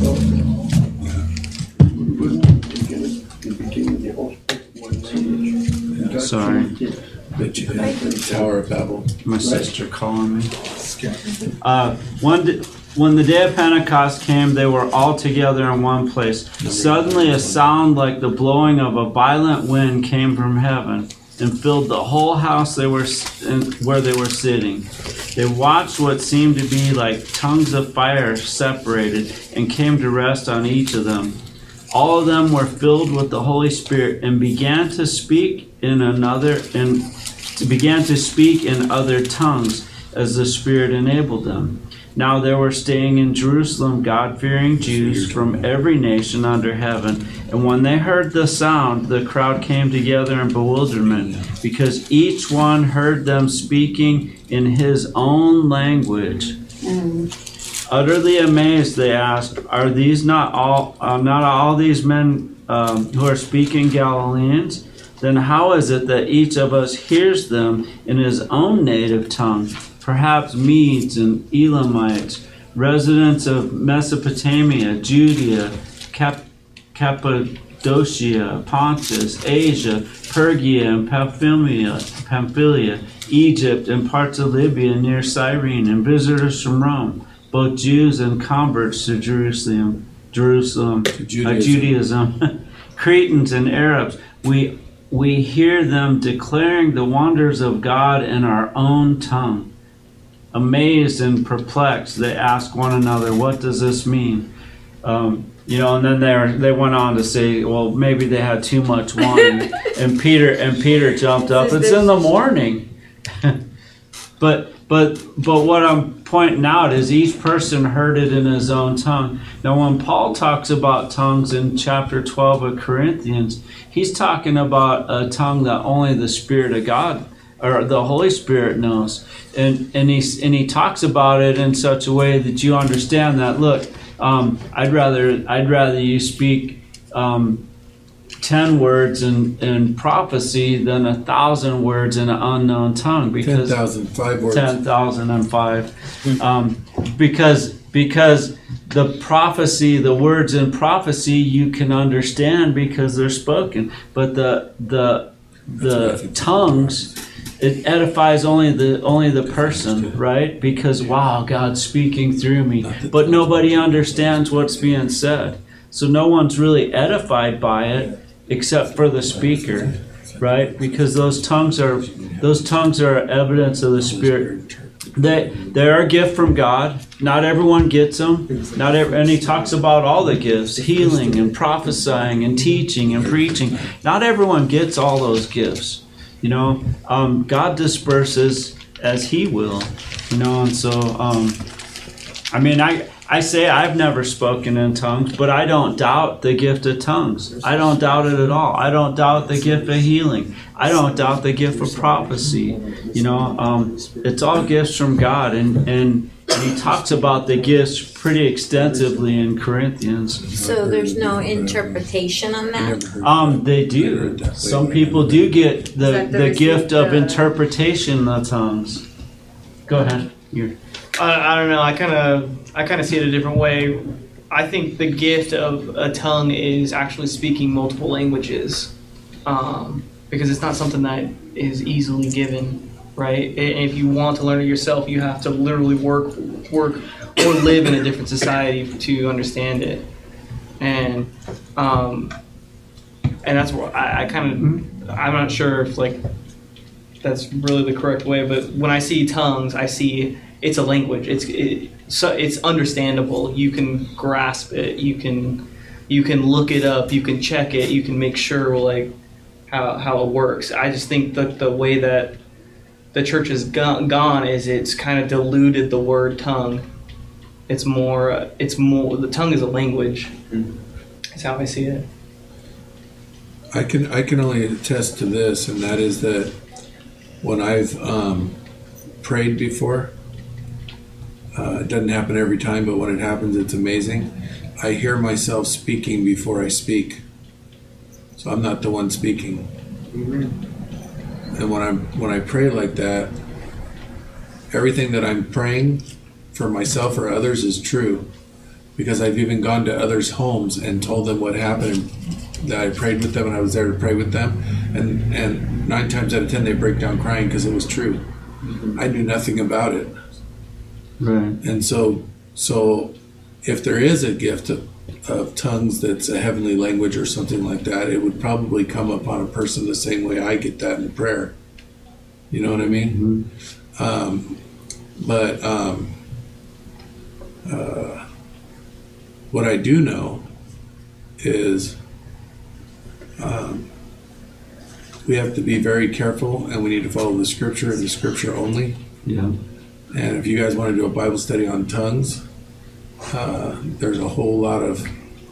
sorry, Bet you had the Tower of Babel. my sister calling me. Uh, one, d- when the day of Pentecost came, they were all together in one place. Suddenly, a sound like the blowing of a violent wind came from heaven and filled the whole house they were s- in, where they were sitting. They watched what seemed to be like tongues of fire separated and came to rest on each of them. All of them were filled with the Holy Spirit and began to speak in another and began to speak in other tongues as the Spirit enabled them. Now there were staying in Jerusalem God-fearing Jews from every nation under heaven. And when they heard the sound, the crowd came together in bewilderment, because each one heard them speaking in his own language. Mm. Utterly amazed, they asked, "Are these not all? Uh, not all these men um, who are speaking Galileans? Then how is it that each of us hears them in his own native tongue? Perhaps Medes and Elamites, residents of Mesopotamia, Judea, Cap- Cappadocia, Pontus, Asia, Phrygia, and Pamphylia, Pamphylia, Egypt, and parts of Libya near Cyrene, and visitors from Rome, both Jews and converts to Jerusalem, Jerusalem, to Judaism, uh, Judaism Cretans and Arabs. We we hear them declaring the wonders of God in our own tongue." Amazed and perplexed, they ask one another, "What does this mean?" Um, you know, and then they they went on to say, "Well, maybe they had too much wine." and Peter and Peter jumped up. It's in the morning. but but but what I'm pointing out is each person heard it in his own tongue. Now, when Paul talks about tongues in chapter twelve of Corinthians, he's talking about a tongue that only the Spirit of God or the Holy Spirit knows. And and he and he talks about it in such a way that you understand that. Look, um, I'd rather I'd rather you speak um, ten words in, in prophecy than a thousand words in an unknown tongue. Because ten thousand, five words. Ten thousand and five, um, because because the prophecy, the words in prophecy, you can understand because they're spoken. But the the the tongues, it edifies only the only the person, right? Because wow, God's speaking through me, but nobody understands what's being said. So no one's really edified by it except for the speaker, right? Because those tongues are those tongues are evidence of the Spirit. They they are a gift from God. Not everyone gets them. Not every, and he talks about all the gifts: healing and prophesying and teaching and preaching. Not everyone gets all those gifts. You know, um, God disperses as He will. You know, and so um, I mean, I I say I've never spoken in tongues, but I don't doubt the gift of tongues. I don't doubt it at all. I don't doubt the gift of healing. I don't doubt the gift of prophecy. You know, um, it's all gifts from God, and and he talks about the gifts pretty extensively in Corinthians. So there's no interpretation on that? Um, they do. Some people do get the, the gift of interpretation of tongues. Go ahead. You're... I, I don't know. I kind of I kind of see it a different way. I think the gift of a tongue is actually speaking multiple languages, um, because it's not something that is easily given, right? And if you want to learn it yourself, you have to literally work, work, or live in a different society to understand it. And um, and that's where I, I kind of I'm not sure if like that's really the correct way, but when I see tongues, I see it's a language. It's it, so it's understandable. You can grasp it. You can you can look it up. You can check it. You can make sure like how how it works. I just think that the way that the church has gone, gone is it's kind of diluted the word tongue. It's more. It's more. The tongue is a language. That's how I see it. I can I can only attest to this, and that is that when I've um, prayed before. Uh, it doesn't happen every time, but when it happens, it's amazing. I hear myself speaking before I speak, so I'm not the one speaking. Mm-hmm. And when I'm when I pray like that, everything that I'm praying for myself or others is true, because I've even gone to others' homes and told them what happened. That I prayed with them, and I was there to pray with them, and and nine times out of ten they break down crying because it was true. Mm-hmm. I knew nothing about it. Right. And so, so if there is a gift of, of tongues that's a heavenly language or something like that, it would probably come upon a person the same way I get that in prayer. You know what I mean? Mm-hmm. Um, but um, uh, what I do know is um, we have to be very careful, and we need to follow the Scripture and the Scripture only. Yeah. And if you guys want to do a Bible study on tongues, uh, there's a whole lot of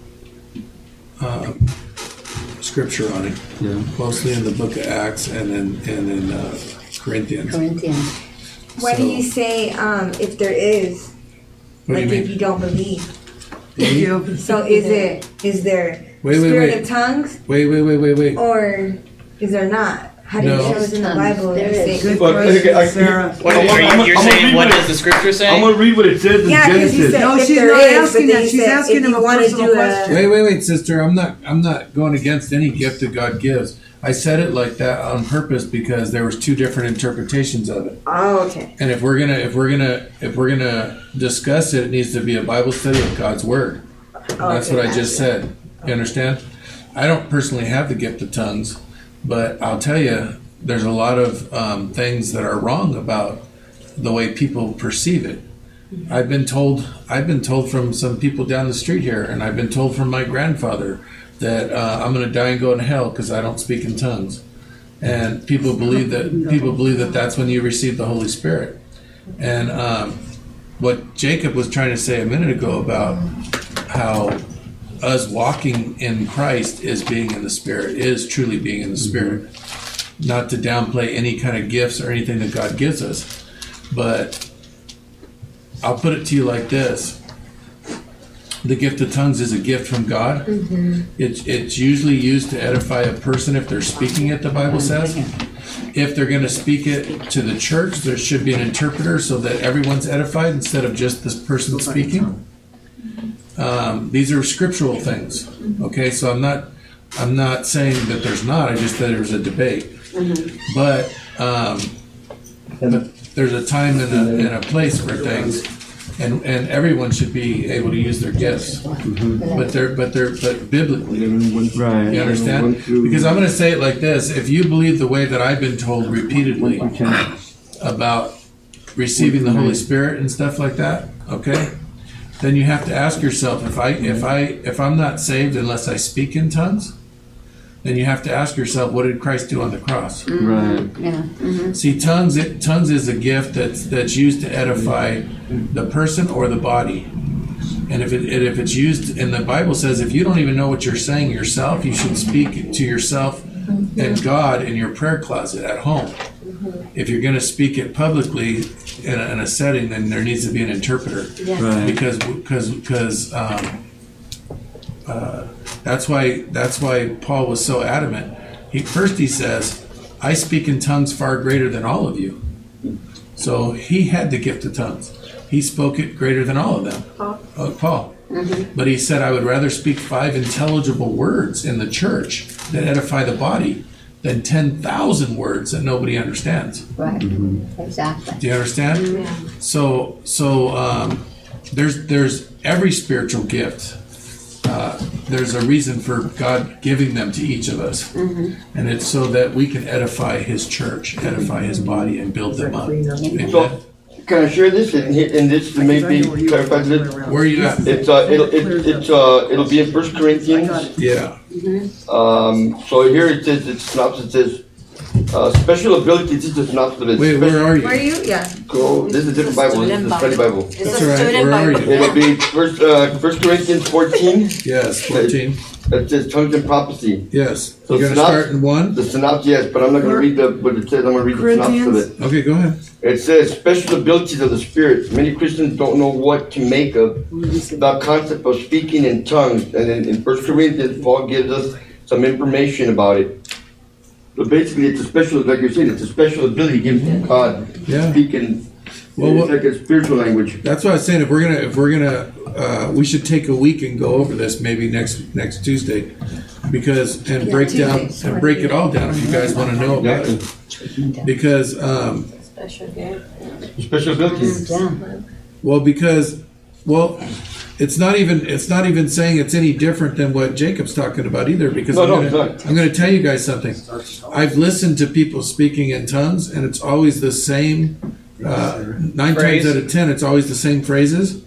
uh, scripture on it. Yeah. Mostly in the book of Acts and in and in uh, Corinthians. Corinthians. Why do So- you say um, if there is, What do like you if mean? you don't believe? Believe? So is it is there Wait, wait, spirit wait. of tongues Wait, wait, wait, wait, wait. or is there not? How do you No. show us in the Bible? There You is. say- Good But, question, okay, I- Sarah. What, are you, I'm- you're I'm saying gonna what read does the scripture say? I'm gonna read what it says in Yeah, because you Genesis. said No, if she's there not is, asking but that. then you She's said asking if him you a want to personal do question. a Wait, wait, wait, sister. I'm not. I'm not going against any gift that God gives. I said it like that on purpose because there was two different interpretations of it. oh okay. And if we're gonna, if we're gonna, if we're gonna discuss it, it needs to be a Bible study of God's Word. And that's Okay, what I just gotcha. said. You understand? I don't personally have the gift of tongues, but I'll tell you, there's a lot of um, things that are wrong about the way people perceive it. I've been told, I've been told from some people down the street here, and I've been told from my grandfather that uh, I'm going to die and go in hell because I don't speak in tongues. And people believe that people believe that that's when you receive the Holy Spirit. And um, what Jacob was trying to say a minute ago about how us walking in Christ is being in the Spirit, is truly being in the Spirit. Not to downplay any kind of gifts or anything that God gives us, but I'll put it to you like this. The gift of tongues is a gift from God. It's, it's usually used to edify a person if they're speaking it, the Bible says. If they're going to speak it to the church, there should be an interpreter so that everyone's edified instead of just this person speaking. Um, these are scriptural things. Okay, so I'm not I'm not saying that there's not. I just said there's a debate. But um, but there's a time and a, and a place for things, and and everyone should be able to use their gifts. But they're but they're but biblically, Right. you understand? Because I'm going to say it like this: if you believe the way that I've been told repeatedly about receiving the Holy Spirit and stuff like that, okay, then you have to ask yourself, if I if I if I'm not saved unless I speak in tongues, then you have to ask yourself, what did Christ do on the cross? Right. Yeah. See, tongues it, tongues is a gift that's that's used to edify the person or the body. And if it if it's used, and the Bible says, if you don't even know what you're saying yourself, you should speak to yourself and God in your prayer closet at home. If you're going to speak it publicly in a, in a setting, then there needs to be an interpreter. Yes. Right. Because because because um, uh, that's why that's why Paul was so adamant. He first he says, "I speak in tongues far greater than all of you." So he had the gift of tongues. He spoke it greater than all of them. Paul. Uh, Paul. But he said, "I would rather speak five intelligible words in the church that edify the body than ten thousand words that nobody understands." Right. Exactly. Do you understand? Yeah. So, so um, there's there's every spiritual gift. Uh, there's a reason for God giving them to each of us, Mhm. and it's so that we can edify His church, edify His body, and build them up. Amen. So, can I share this and, and this to maybe clarify this? Where are you at? It's uh, it'll it, it's uh, it'll be in First Corinthians. Yeah. Um, so here it says, it's synopsis says, uh, special ability. This is the synopsis of it. Wait, where are you? Where are you? Yeah. Go. This is a different Bible. This is the study Bible. That's all right. Where are you? It'll be First uh, First Corinthians fourteen. Yes, fourteen. It says tongues and prophecy. Yes. So You're gonna synop- start in one. The synopsis, yes, but I'm not going to read the what it says. I'm going to read the synopsis of it. Okay, go ahead. It says special abilities of the Spirit. Many Christians don't know what to make of the concept of speaking in tongues. And in, in First Corinthians, Paul gives us some information about it. So basically, it's a special, like you're saying, it's a special ability given from God. Yeah. Speaking, Well, it's what- like a spiritual language. That's what I was saying. If we're gonna, if we're gonna, uh, we should take a week and go over this maybe next next Tuesday, because and Yeah, break down Tuesday. and break it all down if you guys want to know about it. Because um, Special gift. Special abilities. well, because well, it's not even it's not even saying it's any different than what Jacob's talking about either. Because No, I'm no, gonna, it's not. I'm going to tell you guys something. I've listened to people speaking in tongues, and it's always the same. Uh, nine Phrase. times out of ten, it's always the same phrases.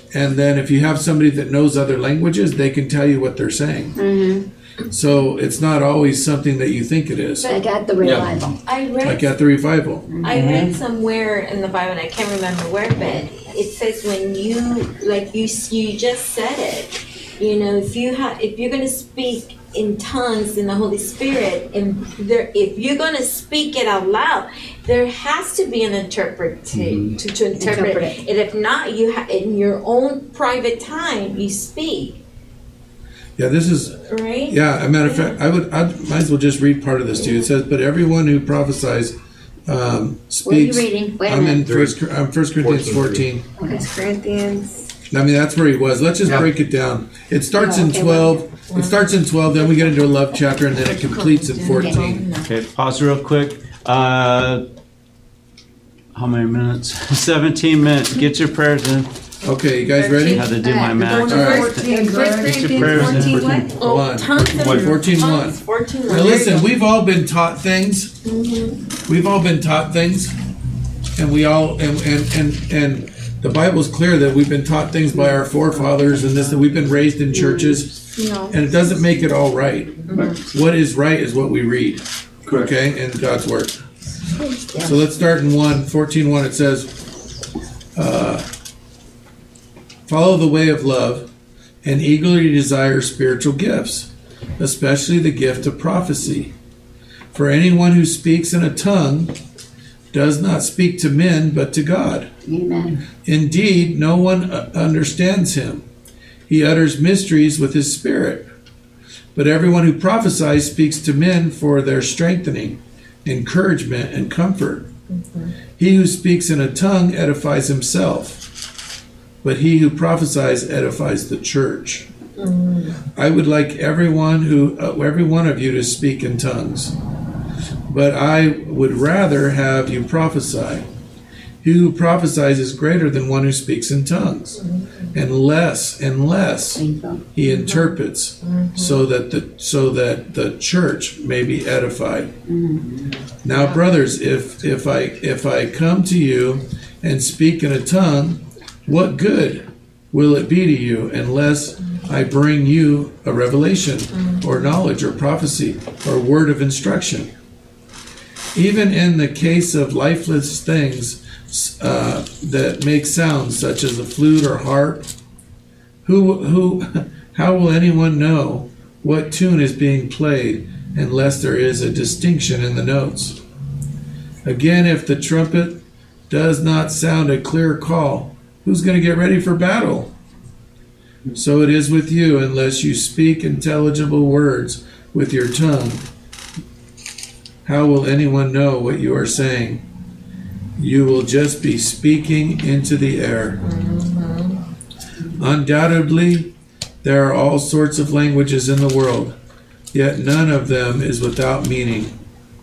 and then if you have somebody that knows other languages, they can tell you what they're saying. Mm-hmm. So it's not always something that you think it is. Like at the revival. I read Like at the revival. I read somewhere in the Bible, and I can't remember where, but it says when you, like you, you just said it. You know, if you have, if you're going to speak in tongues in the Holy Spirit, and there, if you're going to speak it out loud, there has to be an interpret mm-hmm. to, to interpret, interpret it. And if not, you ha- in your own private time, you speak. Yeah, this is right. Yeah, a matter of fact, I would, I might as well just read part of this to you. It says, "But everyone who prophesies um, speaks." What are you reading? Wait a I'm minute. in First, I'm First Corinthians fourteen. Okay, Corinthians. I mean, that's where he was. Let's just Yeah. break it down. It starts Oh, in okay, twelve. It starts in twelve. Then we get into a love chapter, and then it completes in fourteen. Okay, pause real quick. Uh, how many minutes? seventeen minutes. Get your prayers in. Okay, you guys ready? Had to do my math. All right. fourteen, Get your prayers in. fourteen what? Oh, One. tongues and fourteen one. tongues, fourteen Now one. listen, we've all been taught things. Mm-hmm. We've all been taught things, and we all and and and, and the Bible's clear that we've been taught things by our forefathers, and this that we've been raised in churches, No. and it doesn't make it all right. Mm-hmm. What is right is what we read, okay, in God's word. So let's start in one fourteen one. It says, uh, "Follow the way of love, and eagerly desire spiritual gifts, especially the gift of prophecy. For anyone who speaks in a tongue does not speak to men, but to God. Amen. Indeed, no one uh, understands him. He utters mysteries with his spirit. But everyone who prophesies speaks to men for their strengthening, encouragement, and comfort. Mm-hmm. He who speaks in a tongue edifies himself, but he who prophesies edifies the church." Mm-hmm. I would like everyone who, uh, every one of you to speak in tongues, but I would rather have you prophesy. He who prophesies is greater than one who speaks in tongues, mm-hmm. unless unless he interprets, mm-hmm. so that the so that the church may be edified. Mm-hmm. Now, brothers, if if I if I come to you and speak in a tongue, what good will it be to you unless I bring you a revelation, mm-hmm. or knowledge, or prophecy, or word of instruction? Even in the case of lifeless things uh, that make sounds, such as a flute or harp, who, who, how will anyone know what tune is being played unless there is a distinction in the notes? Again, if the trumpet does not sound a clear call, who's going to get ready for battle? So it is with you, unless you speak intelligible words with your tongue. How will anyone know what you are saying? You will just be speaking into the air. Mm-hmm. Undoubtedly, there are all sorts of languages in the world, yet none of them is without meaning.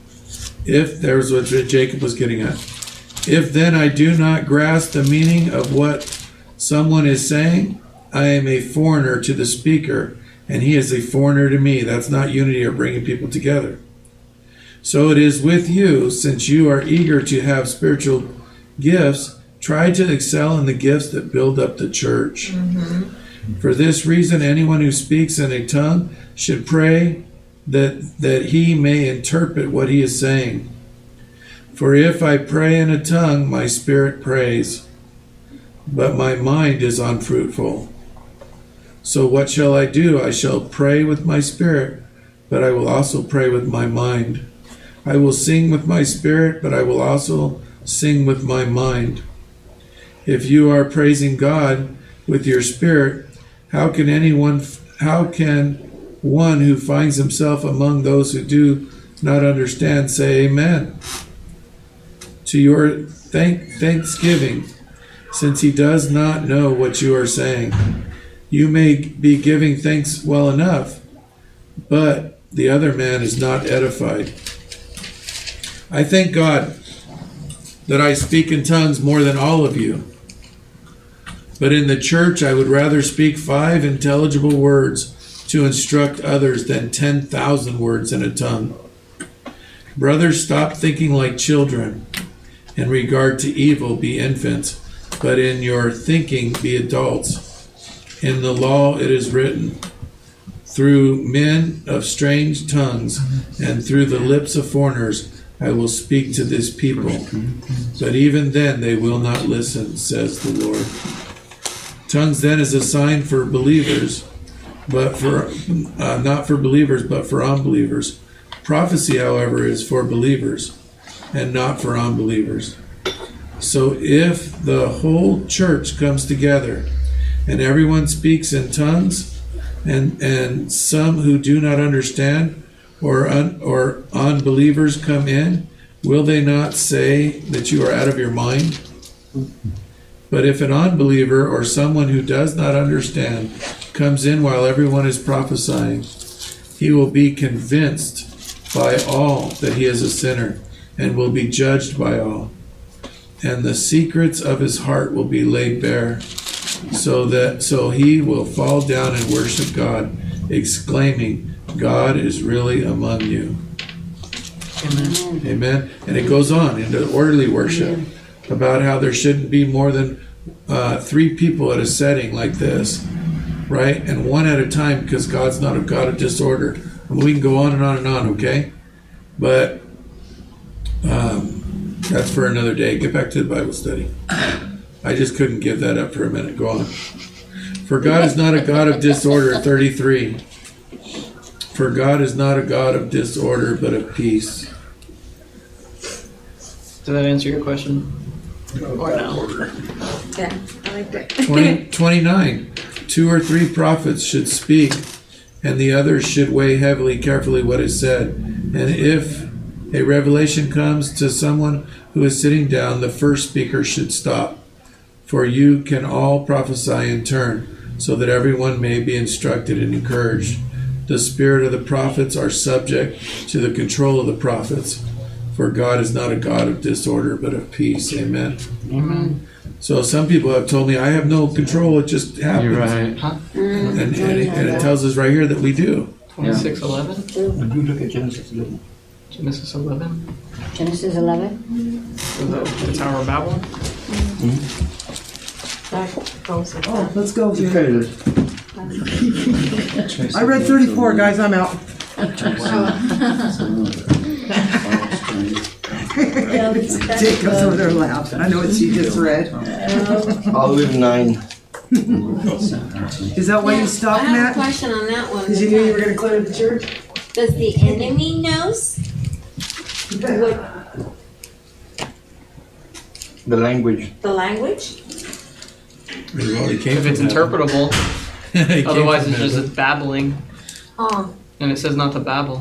If there's what Jacob was getting at. If then I do not grasp the meaning of what someone is saying, I am a foreigner to the speaker, and he is a foreigner to me. That's not unity or bringing people together. So it is with you, since you are eager to have spiritual gifts, try to excel in the gifts that build up the church. Mm-hmm. For this reason, anyone who speaks in a tongue should pray that, that he may interpret what he is saying. For if I pray in a tongue, my spirit prays, but my mind is unfruitful. So what shall I do? I shall pray with my spirit, but I will also pray with my mind. I will sing with my spirit, but I will also sing with my mind. If you are praising God with your spirit, how can anyone, how can one who finds himself among those who do not understand say amen to your thank, thanksgiving, since he does not know what you are saying? You may be giving thanks well enough, but the other man is not edified. I thank God that I speak in tongues more than all of you. But in the church, I would rather speak five intelligible words to instruct others than ten thousand words in a tongue. Brothers, stop thinking like children. In regard to evil, be infants, but in your thinking be adults. In the law it is written, through men of strange tongues and through the lips of foreigners I will speak to this people. But even then they will not listen, says the Lord. Tongues then is a sign for believers, but for uh, not for believers, but for unbelievers. Prophecy, however, is for believers and not for unbelievers. So if the whole church comes together and everyone speaks in tongues, and and some who do not understand or un, or unbelievers come in, will they not say that you are out of your mind? But if an unbeliever or someone who does not understand comes in while everyone is prophesying, he will be convinced by all that he is a sinner and will be judged by all. And the secrets of his heart will be laid bare, so that so he will fall down and worship God, exclaiming, God is really among you. Amen. Amen. And it goes on into orderly worship about how there shouldn't be more than uh, three people at a setting like this, right? And one at a time, because God's not a God of disorder. And we can go on and on and on, okay? But um, that's for another day. Get back to the Bible study. I just couldn't give that up for a minute. Go on. For God is not a God of disorder, thirty-three. For God is not a God of disorder, but of peace. Does that answer your question? Or no? Yeah, I like that. twenty, twenty-nine. Two or three prophets should speak, and the others should weigh heavily, carefully what is said. And if a revelation comes to someone who is sitting down, the first speaker should stop. For you can all prophesy in turn, so that everyone may be instructed and encouraged. The spirit of the prophets are subject to the control of the prophets. For God is not a God of disorder, but of peace. Amen. Amen. So some people have told me, I have no control, it just happens. You're right. Huh? And, and, it, and it tells us right here that we do. twenty-six eleven? When you look at Genesis eleven. Genesis eleven? Genesis eleven? The, the Tower of Babel? Oh, let's go. You carry this. I read thirty-four, guys. I'm out. Jacob's over there laughing. I know what she just read. I'll live nine. Is that why Yeah, you stopped, I have Matt? a question on that one. Because you knew you were going to clear the church? Does the enemy knows what The language. the language? If it's interpretable. Otherwise, it's just babbling. Oh. And it says not to babble.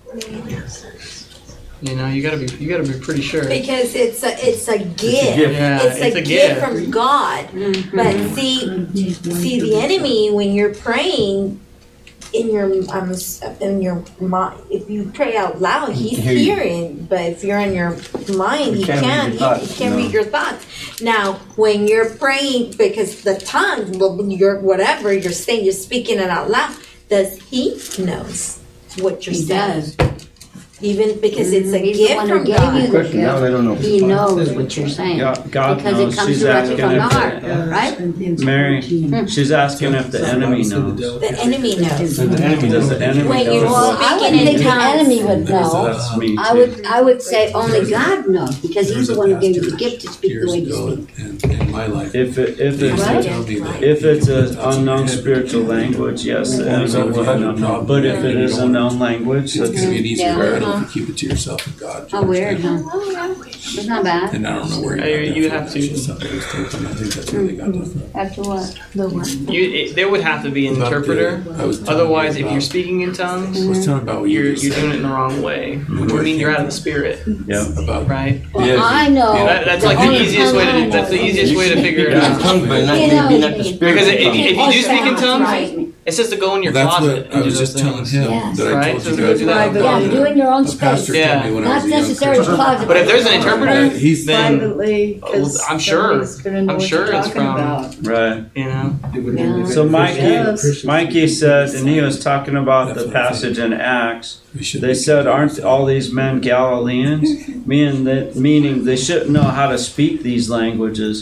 You know, you gotta be, you gotta be pretty sure. Because it's a, it's a gift. gift. Yeah, it's, it's a, a gift gift. from God. But see, see the enemy when you're praying in your um in your mind. If you pray out loud, he's Hear you. hearing. But if you're in your mind, He he can't read can't. your He, thoughts, he can't no. read your thoughts. Now, when you're praying, because the tongue, well, you're whatever you're saying, you're speaking it out loud. Does he knows what you're He saying? does. Even because it's a He's the gift one who from gave God. you the Question, now I don't know. gift. He knows what you're saying. God, God Because knows. it comes She's directly asking from the if heart, the, right? Mary, she's asking if the enemy knows. The enemy knows. So the enemy Does knows. the enemy When you know? Well, I speaking wouldn't in think the tongues. enemy would know. That's me I too. would, I would say only God knows, because he's the one who gave you the gift to speak the Years way ago you speak. in, in my life. If it, if They used to it's tell me that if it's an unknown spiritual language, yes, the enemy will know. But if it is a known language, It's going to be an easier Yeah. battle if you keep it to yourself and God. Oh, weird, huh? It's not bad. And I don't know where you, Uh, got that you from. have That's to- just something I was told, and I think that's where they got that from. After what? The what? You, it, there would have to be an About the- interpreter. I was telling Otherwise, you if about- you're speaking in tongues, I was telling about what you you're just you're said. doing it in the wrong way. When I we're mean, you're out of thinking the spirit, yeah. about right? Well, Yeah. I know. That, that's the like the only easiest way to tongue do. That's the easiest way to figure it Use out. tongues, but not, You know, be not the spirit. Because of if, tongues. if you do speak in tongues, Right. it says to go in your That's closet what I and do was those just telling things. him Yes. that I Right, told so you go guys do that. about. Yeah, do in your own A pastor space. told me when I Not was a young necessarily Christian. closet. But if there's an interpreter, He's then Privately, well, because I'm sure. gonna know I'm what sure you're it's talking from- about. Right. you know. Yeah. So Mikey, Yes. Mikey said, and he was talking about the passage in Acts. We should They said, "Aren't all these men Galileans?" Meaning that, meaning they shouldn't know how to speak these languages.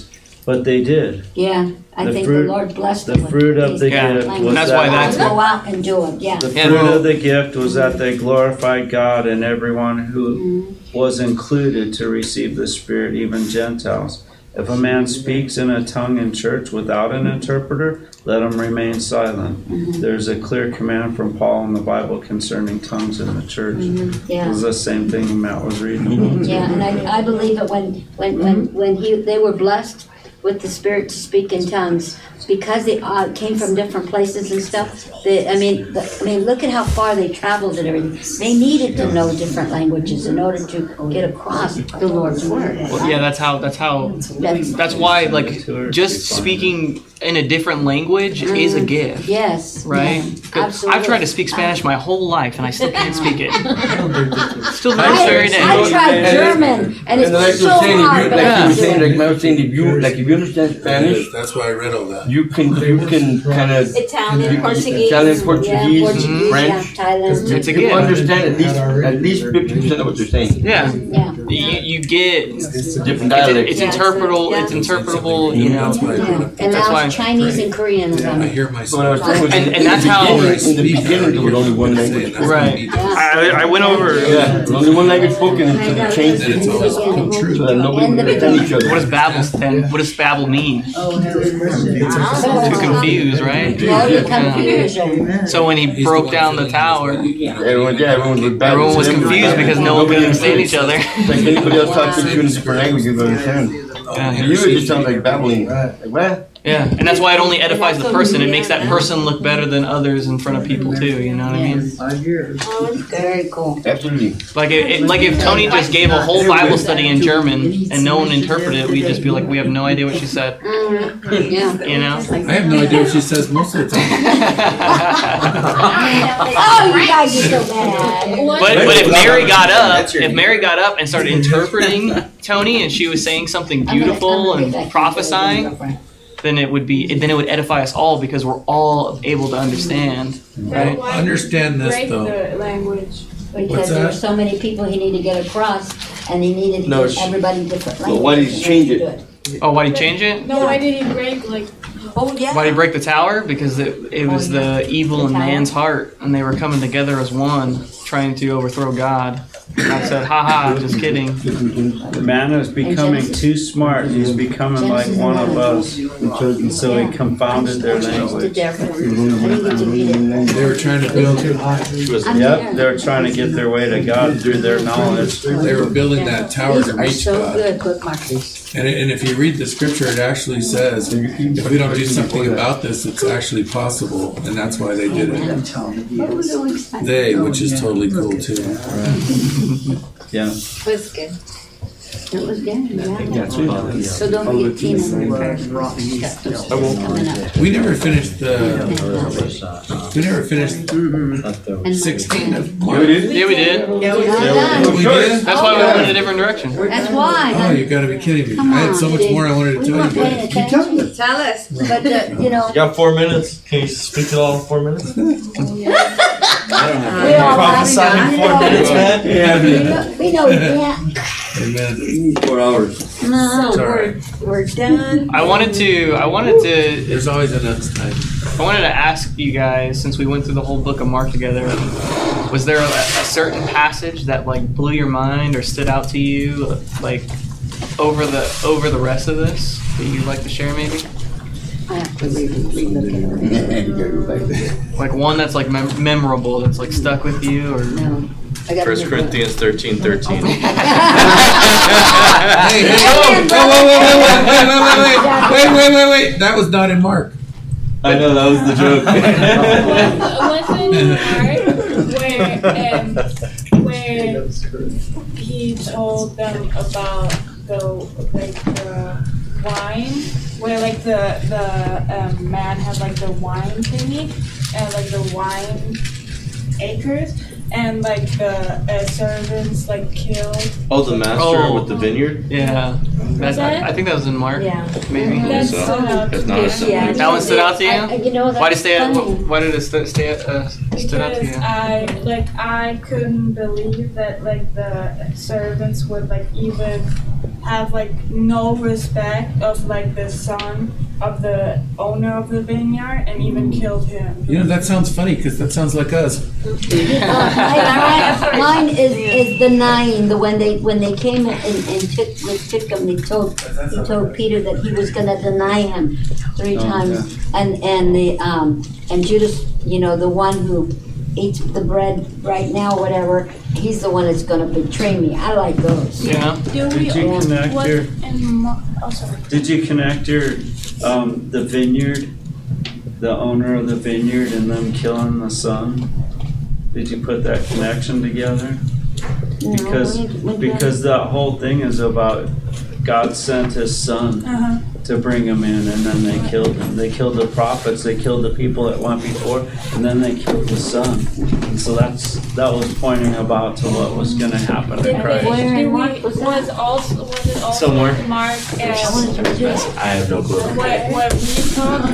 but they did. Yeah, I The think fruit- the Lord blessed the them with fruit of these the different gift languages. was That's why that's Go out and do it, yeah. The Yeah. fruit of the gift was that they glorified God, and everyone who Mm-hmm. was included to receive the Spirit, even Gentiles. If a man speaks in a tongue in church without an interpreter, let him remain silent. Mhm. There's a clear command from Paul in the Bible concerning tongues in the church. Mhm, yeah. It was the same thing Matt was reading. Yeah, and I, I believe that when, when, when, when he, they were blessed with the Spirit to speak in tongues, because they uh, came from different places and stuff, they, I mean, the, I mean, look at how far they traveled and everything. They needed to know different languages in order to get across the Lord's word. Well, yeah, that's how. That's how. That's- That's why, like, just speaking in a different language is a gift. Yes. Right? yeah, 'Cause absolutely. I've tried to speak Spanish my whole life and I still can't speak it. Still to I- this very day. I tried German, and And like it's you so were saying, if hard, you, but like I you were can do saying, like it. Matt was saying, if you, like if you understand Spanish, That's why I read all that. you can, you can kind of. Italian, Portuguese. Italian, Portuguese, Yeah, Portuguese, French. yeah, Thailand. It's a You gift. understand at least, at least fifty percent of what they're saying. Yeah. Yeah. You, you get Different it's, dialects. it's interpretable. It's interpretable. You know. That's why I read Yeah, it. and That's now why- it's Chinese and Korean. is on I it. hear So what I myself. was saying was, And- in and the that's how- beginning- in the beginning, there was only one language. Right. I, I went over. Yeah, there was only one language spoken until they changed it so that nobody In the would understand each other. What does Babel stand? What does Babel mean? Too confused, right? No, you're confusion. So when he broke down the tower, Everyone, yeah, everyone was bad. everyone was confused because no one could understand each other. Like anybody else talking to you in a different language, you don't understand. Yeah. To you, it just sounds like babbling. Like, what? Yeah, and that's why it only edifies the person. It makes that person look better than others in front of people too. You know what I mean? Five years. Oh, it's very cool. Absolutely. Like it, it, like if Tony just gave a whole Bible study in German and no one interpreted it, we'd just be like, we have no idea what she said. Mhm, yeah. You know? I have no idea what she says most of the time. Oh, you guys are so bad. But but if Mary got up, if Mary got up and started interpreting Tony, and she was saying something beautiful and prophesying, then it would be then it would edify us all because we're all able to understand, right? Why Understand this, break though. the language? Because What's there were that? so many people he needed to get across, and he needed to No, give she- everybody different Well, why languages. did he change in order it? to do Oh, why did he change it? No, why did he break like? Oh, yeah. Why did he break the tower? Because it, it was Oh, yeah. the evil in The tower. man's heart, and they were coming together as one, trying to overthrow God. God said, "Ha ha, just kidding." Man is becoming too smart. He's becoming like one of us. And so he confounded their I just did language. there for- I didn't get to read it. They were trying to build, I'm Yep, there. they're trying to get their way to God through their knowledge. they were building that tower These to are reach so God. good, bookmarks. And, and if you read the scripture, it actually says, if we don't do something about this, it's actually possible. And that's why they did it. What was so expensive? They, which is totally cool too. Yeah. It was good. It was good, yeah. So don't forget Tina in your prayers. Got some stuff coming up. We never finished the, we never finished And sixteen of Yeah, we Mark. did. Yeah, we did. We're We done. did? That's why we went in a different direction. That's why. Oh, you gotta be kidding me. Come I had on, so much dude. more I wanted to We tell weren't you. paying attention. Tell us. But, uh, you know, You got four minutes. Can you speak it all in four minutes? we all Prophesy in four minutes, man. Yeah, We know, we know, yeah. Amen. four hours. No. It's all right. We're done. I wanted to. I wanted to. There's always enough time. I wanted to ask you guys, since we went through the whole book of Mark together, was there a, a certain passage that like blew your mind or stood out to you, like over the over the rest of this that you'd like to share, maybe? I have to re- re-look at it. Like one that's like mem- memorable, that's like stuck with you, or No. I gotta First look Corinthians thirteen thirteen. Hey, hey, oh, whoa, whoa, whoa, whoa, wait, wait, wait, wait, wait, wait. That was not in Mark. I know that was the joke. Wasn't where um, where he told them about the like the wine, where like the the um, man had like the wine thingy and like the wine acres, and like the uh, servants like killed. Oh, the master Oh. with the vineyard? Yeah. That, I, I think that was in Mark. Yeah. Maybe. That's so. stood out It's to not me. a similar. That one stood out to you? I- I- you know, Why did it that's stay? funny. Why did it st- stay? Uh, stood out to Because you? I like I couldn't believe that like the servants would like even have like no respect of like the son of the owner of the vineyard and even killed him. You know, that sounds funny because that sounds like us. Uh, mine is, is the nine, the when they when they came and, and took with took him, they told he told Peter that he was gonna deny him three Oh, times, and and the um and Judas, you know, the one who eats the bread right now, whatever, he's the one that's gonna betray me. I like those. Yeah. Do Did we you all- connect what your in Mar- oh, sorry. Did you connect your um the vineyard, the owner of the vineyard, and them killing the son? Did you put that connection together? No, Because when- when- because that whole thing is about God sent His Son Uh-huh. to bring him in, and then they killed him. They killed the prophets. They killed the people that went before, and then they killed the Son. And so that's that was pointing about to what was going to happen in Christ. Did we, was also was it also Somewhere. Mark uh, I have no clue. what what we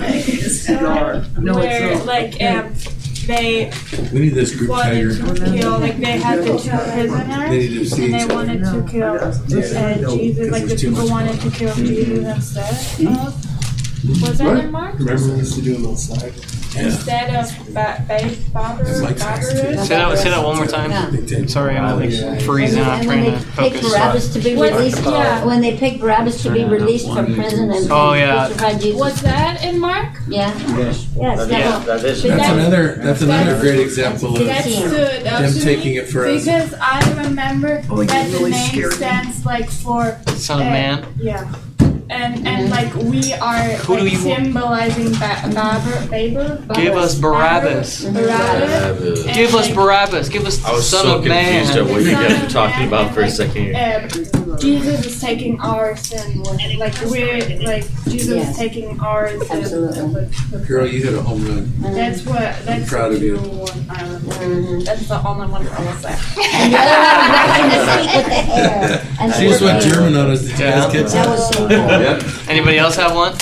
talked No, it's where not. like um they We need this group wanted tiger. to kill like they had the two prisoners They need to see and they each other. wanted to kill uh, Jesus like the there's too people much wanted to kill Jesus instead of was that in Mark? Remember we used to do them outside? Yeah. Instead of ba- ba- barber, like barbarous? Say that, say that one more time. Sorry, I'm like freezing. I'm And trying when to they picked focus. Barabbas to be What- released, yeah. when they picked Barabbas to be released from prison and Oh, yeah. crucified Jesus. Was that in Mark? Yeah. Yes. Yes. That that- is, that is. But That's that- another, that's another great example of That stood out them to taking me it for us. because I remember Oh, you that the really name scared me. stands like for Son of uh, Man. Yeah, and and like we are Who do like, you want? symbolizing ba- Barber, Baber. Give us Barabbas. Barabbas. And, Give us like, Barabbas. Give us I was Son so of confused at Man. what you Son guys were of talking Man about and, for a like, second here. um, Jesus is taking our sin with it. Like we're like Jesus Yes. is taking our sin. Absolutely. with- with- Girl, you hit a home run. That's what. That's proud the of you. true one I remember. That's the only one I will say. And the other one back in the seat with the hair. And She just went the- German on us. Did you guys get That was so cool. Yep. Anybody else have one?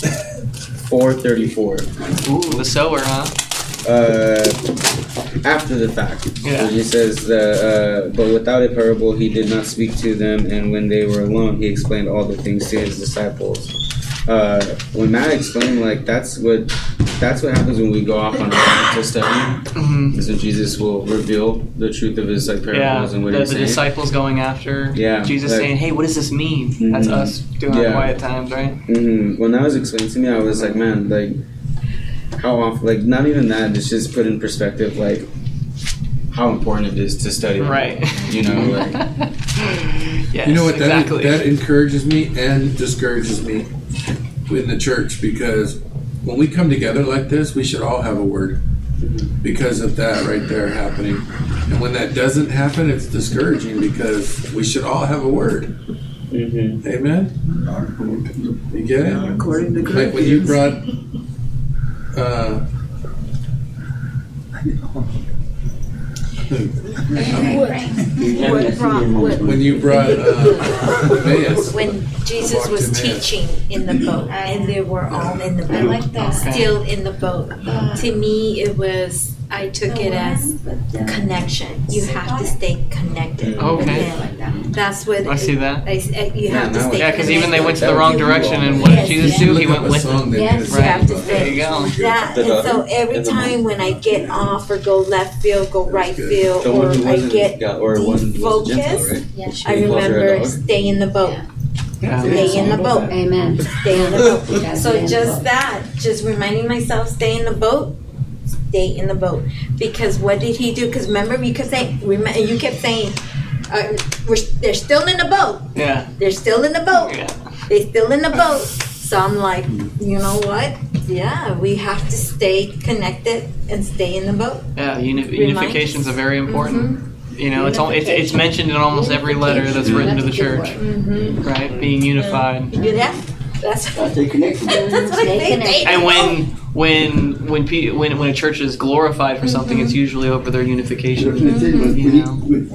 four thirty-four. Ooh, the sower, huh? Uh, after the fact. Yeah. So he says, uh, uh, but without a parable, he did not speak to them, and when they were alone, he explained all the things to his disciples. Uh, when Matt explained, like, that's what that's what happens when we go off on a to study. Mhm. So Jesus will reveal the truth of his like Yeah, parables and what the, he's the saying. disciples going after Yeah, Jesus like- saying, hey, what does this mean? That's Mhm. us doing Yeah. our quiet times, right? hmm When that was explained to me, I was like, man, like, how often, like, not even that, it's just put in perspective, like, how important it is to study. Right. You know, like, Yes, You know what, that, exactly. that encourages me and discourages me in the church, because when we come together like this, we should all have a word because of that right there happening. And when that doesn't happen, it's discouraging because we should all have a word. mm-hmm. Amen? You get it? According to Like when you brought, uh, What brought- what- when you brought uh, Emmaus. When Jesus Walked was Emmaus. teaching in the boat, and they were all in the boat, I like that. still in the boat. To me, it was. I took it as connection. You have to stay connected. Okay. And that's what I see that. I, I- you have to stay. Yeah, because even they connected. went to the wrong direction, and what did Jesus do? He went with them. Yes, you Right. have to There stay. you go. That, and so every time when I get off or go left field, go right field, The or one who I wasn't get God, or one who was a Gentile, right? defocused, I He calls her a remember dog. stay in the boat. Yeah. Stay in the boat. Amen. Stay in the boat. Gotta stay So in the just boat. that, just reminding myself, stay in the boat. Stay in the boat. Because what did he do? Because remember, you kept saying, remember, you kept saying, uh, we're, they're still in the boat. Yeah. They're still in the boat. Yeah. They're still in the boat. So I'm like, you know what? Yeah, we have to stay connected and stay in the boat. Yeah, uni- Remind unifications are very important. You know, it's, all, it's it's mentioned in almost every letter that's written to the church, Mm-hmm. right? Being unified. Yeah, that's Stay connected. that's what I Stay say. connected. Stay in And the when boat. when when pe- when when a church is glorified for something, it's usually over their unification. When- You know. when-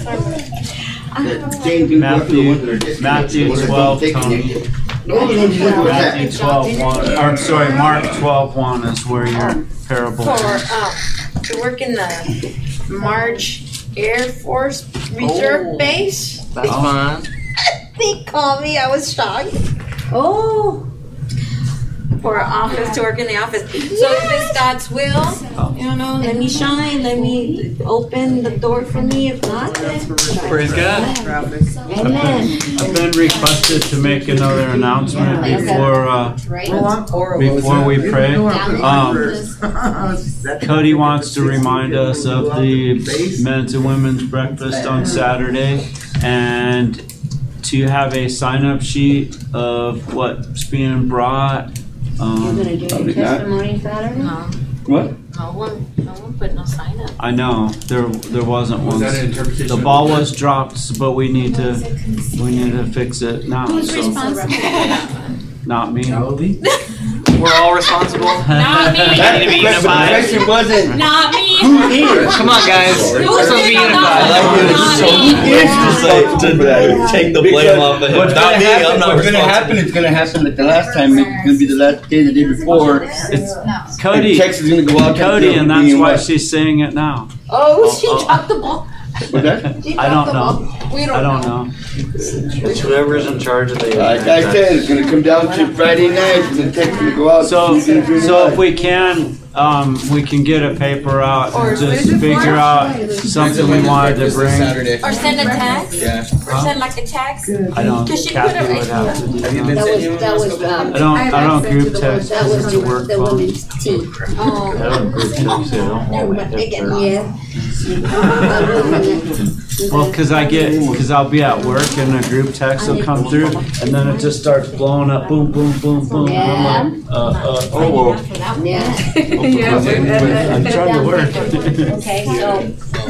that James didn't work for the ones that are disconnected, Matthew the ones that don't twelve, stay Tony. connected. No, no, no, no, what's that? Matthew twelve one, or I'm sorry, Mark twelve one is where your parable For is. um, to work in the March Air Force Reserve Oh. Base. That's fun. They called me. I was shocked. Oh. For our office, to work in the office. So if it's God's will, you know, let me shine. Let me open the door for me. If not, then. Praise God. Amen. I've been requested to make another announcement before uh, before we pray. Um, Cody wants to remind us of the men's and women's breakfast on Saturday, and to have a sign-up sheet of what's being brought. Um, You're gonna do your testimony Saturday? No. What? No one, no one put no sign up. I know there there wasn't one. Was that an interpretation The of ball the was dropped, but we need to we need to fix it now. Who's So responsible? not me. We're all responsible. Not me. We need to be The unified. question wasn't Not me. who here. Come on, guys. We're supposed to be Who's unified. Not me. It's just like to take the blame off of him. What's Not gonna me, happen, I'm not what's gonna responsible. happen is gonna happen like the last time. It's gonna be the last day, the day before. It's Cody. Text is gonna go out. Cody, and that's being why what? she's saying it now. Oh, she Oh, oh. dropped the ball. What's that? She I dropped don't the know. ball. We don't, I don't know. know. It's whoever's in charge of the. Like I said, it's gonna come down to Friday night, and the text gonna go out. So Tuesday, Thursday so night. if we can, um, we can get a paper out Or and just is it figure for- out something we wanted to bring. Or send a text. Yeah. Or send like a text. I don't. Cause she put it Kathy right would have to do Have you that. been That sending was, that was, um, I don't. have I don't access group to the text. That This was is the work the phone. women's tea. Oh. I don't group text, so don't hold it. Yeah. Well, because I get, because I'll be at work and a group text will come through, and then it just starts blowing up, boom, boom, boom, boom. And I'm like, uh, uh, oh, well. Yeah. I'm trying to work. Okay, so,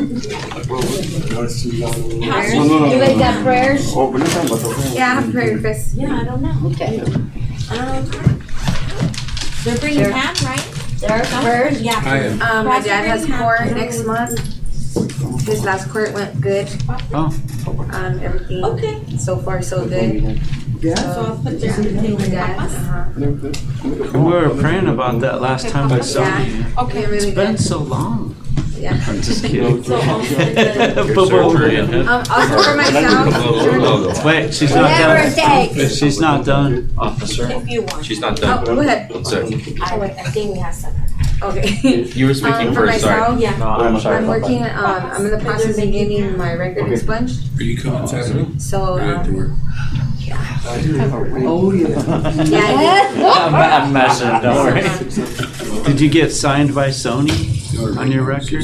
No, no, no. you guys got prayers? Oh, but nothing about the- Yeah, I have prayer requests. Yeah, I don't know. Okay. Um, they're bringing Sure. Pam, right? There are prayers? Yeah. I am. Um, my dad has court next month. His last court went good. Oh. Um, everything. Okay. So far, so good. Yeah. So I'll put this in the My thing. dad. Uh-huh. We were praying about that last time I saw Yeah. you. Okay, really It's been good. so long. Yeah. I'm just kidding. So also the- Boom, boom. Um, also for myself. Wait, she's not Whatever it done. takes. She's not done. Officer. If you want. She's not Oh, done. go ahead. One second. I, I think we have some. Okay. You were speaking Um, for first, sorry. myself, Yeah. No, I'm sorry. I'm about working, that. um, I'm in the process of getting my record expunged. Are you coming Saturday? So, Or you have to um, work? Oh, yeah. yeah. I'm, I'm messing, don't worry. Did you get signed by Sony on your record?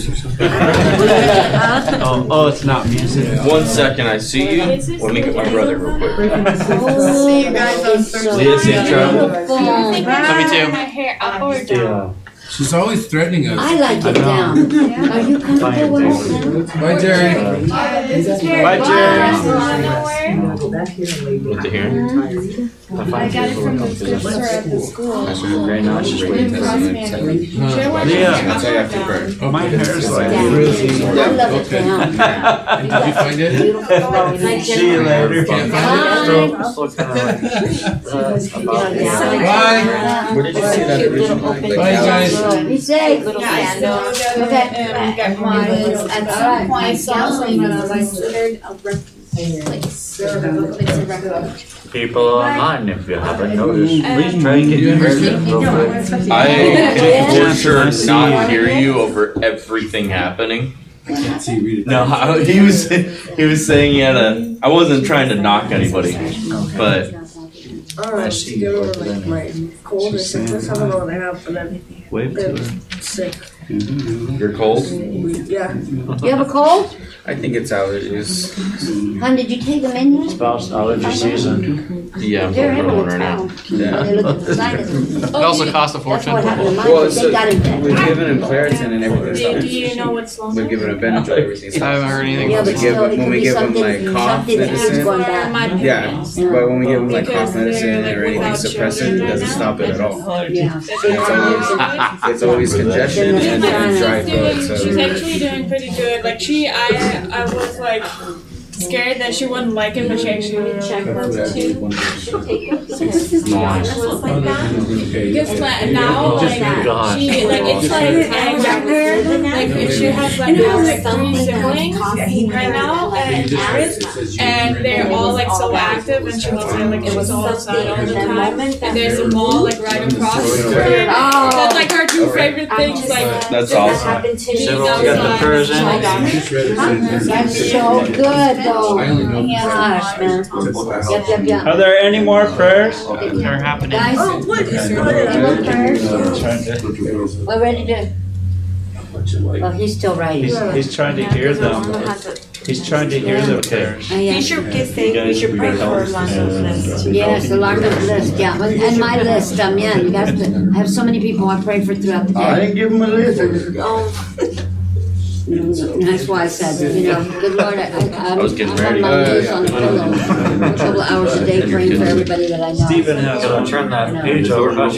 Oh, oh, it's not music. One second, I see you. Let me get my brother real quick. See you guys on Thursday. Safe travel. Love me too. My hair up or down? She's always threatening us. I like it down. Are you comfortable with it? Bye, Jerry. This is Jerry. Bye, Jerry. With the hearing? I got it from the thrift store at the school. Right now, it's just waiting for the Yeah. Oh, my hair's like frizzy. I love it down. And did you find it? Beautiful. See you later. Can't find it? Bye. Where did you see that original? Bye, guys. Be safe. Yeah, so Okay. um, got mine. At some point, I saw something that was considered a rep, like, it's a record. People online, if you haven't noticed, please try and get your version real quick. I Yeah. can for sure not hear you over everything happening. I can't see read it. No, I- he was he was saying he had a. I wasn't trying to knock anybody, but Alright, to get over like my cold or sickness, I don't know what I have, but I'm Wave to her. sick. you're cold. Yeah. You have a cold? I think it's allergies. Hon, did you take them in yet? Spouse allergy season. Yeah, I'm They're going able on to right now. tell. Yeah. They look at the sinuses. It also costs a That's fortune. what happened to mine. Well, They so got it. we've given him Claritin and everything Do, stops. do you know what's wrong? We've given him Benadryl, everything I haven't stops. heard anything. Yeah, else. but We give still, him- it when could we be give him, something, like, cough something that keeps medicine. going back. Yeah, but when we give him like Because cough medicine they're, or like, anything without suppressant, children it right doesn't now. stop it at all. Yeah. It's always, it's always congestion and, and dry She's throat. doing, she's So actually doing pretty good. Like she, I, I was like scared that she wouldn't like it, but she actually really Check liked those it. two. Should take them. Because like that. Because like, now, Just like, gosh. she, like, it's like, like, if she has like, like three siblings right now, and parents, and they're all like so active, and she wants to like, she's all outside all the time, and there's a mall like right across from her. That's like her two favorite things, like, That's just awesome. happened to me. Got the Persian. That's so good, though. Gosh, man. Yep, yep, yep. Are there any more prayers? They're happening. Guys, any more prayers? We're ready to. Well, he's still writing. He's, he's trying to hear them. He's trying to hear the prayers. Oh, yeah. Bishop can say we should pray for Lonzo's list. Yes, the largest list, yeah, and and my list, um, yeah, you guys, I have so many people I pray for throughout the I day. didn't give him a list. I just- Oh. That's why I said, you know, good Lord, I, I, I'm I was getting I'm on ready. my knees on the pillow, a couple of hours a day praying for everybody that I know. Stephen has Gotta one. turn You that know, page over. And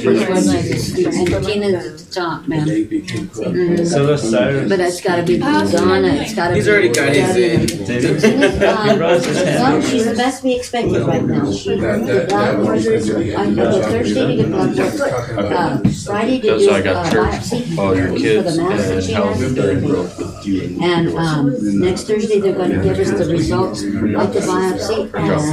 Tina's at the top, man. Mhm. So the Cyrus. But it's gotta be Donna, it's gotta be. He's already got his in. Tina's gone. No, she's the best we expected right now. She, the blood work, I have a Thursday to get blood work, uh, Friday to That's do, why I uh, got church. biopsy. All your For kids the mass that and she how has. you And, um, next Thursday, they're gonna give us the results of the biopsy.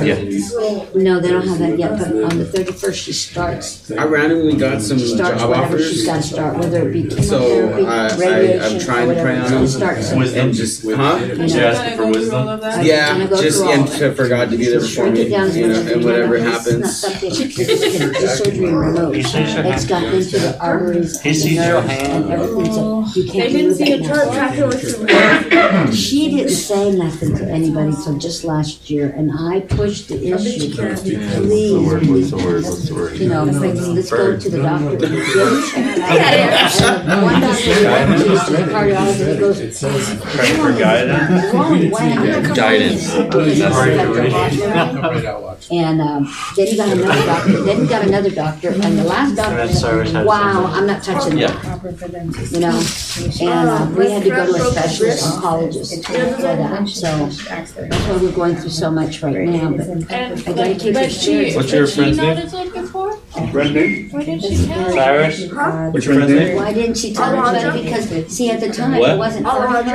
And, no, they don't have that yet, but on the thirty-first, she starts. I randomly got some She starts job whatever she's offers. gotta start, whether it be So chemotherapy, I, I, radiation, I'm or trying to pray whatever. on So them. it starts. And just, huh? You know, She asking for wisdom. I'm Yeah, gonna go just through all and of it. to, for God to be there for Shrink me, it down as you much know, as we and can. whatever This is not happens. something that the surgery removes. It's got into the arteries He and the sees your nerves hand. and everything, so you They can't didn't move see a it chart now. tracker with She didn't say nothing to anybody till just last year, and I pushed the issue. What's the word? Please, What's the word? What's the word? you know, like, let's go to the doctor. The other check- and one doctor we went to, he's a cardiologist, he goes, Pray for guidance. wrong way, I'm not coming Guidance. in. Because That's it's right. like the hospital. And um, then he got another doctor, then he got another doctor, and the last doctor said, wow, I'm not touching that. You know, and uh, we had to go to a specialist oncologist for that, so that's why we're going through so much right now, but I gotta keep But it she, serious. What's your did she friend's know name? this look before? Friend name? Why didn't she tell us? Cyrus? What's your friend's name? Why didn't she tell everybody? Because, see, at the time, it What? wasn't.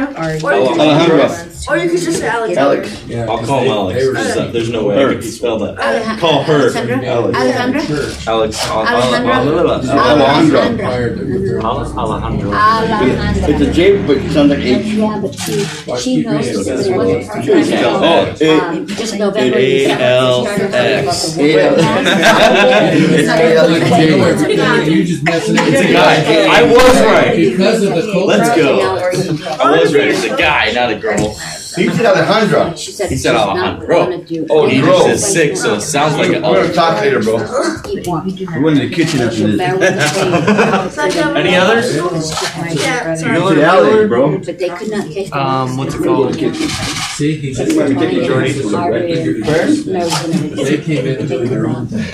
Alejandro. Or you could just say Alex. Alex. I'll call him Alex. There's, uh, there's no way I can spell that. Alejandra- Call her. Alejandra? Alex. Alejandra? Alex. Al- Al- Alejandra? Al- Alejandro. Alejandro. Alejandra. It's a J, but it sounds like H. Yeah, but she, she knows this, but it wasn't her time. Oh, it- Um, just November. A L December, X. she started talking about the It's war. A L X. You just messing it. It's a guy. I was right. Because of the culture. Let's go. I was right. It's a guy, not a girl. He said Alejandra. She said He she's said not Alejandro. gonna do. Oh, he Bro. just said six, so it sounds like an We're gonna O. talk later, bro. Keep walking. We went in the kitchen after She'll bear with this. the pain. Any others? Yeah, You said Alex, bro. But they could not catch. Um, what's it called? See, he That's why we take the Jordy. They They came in doing their own thing.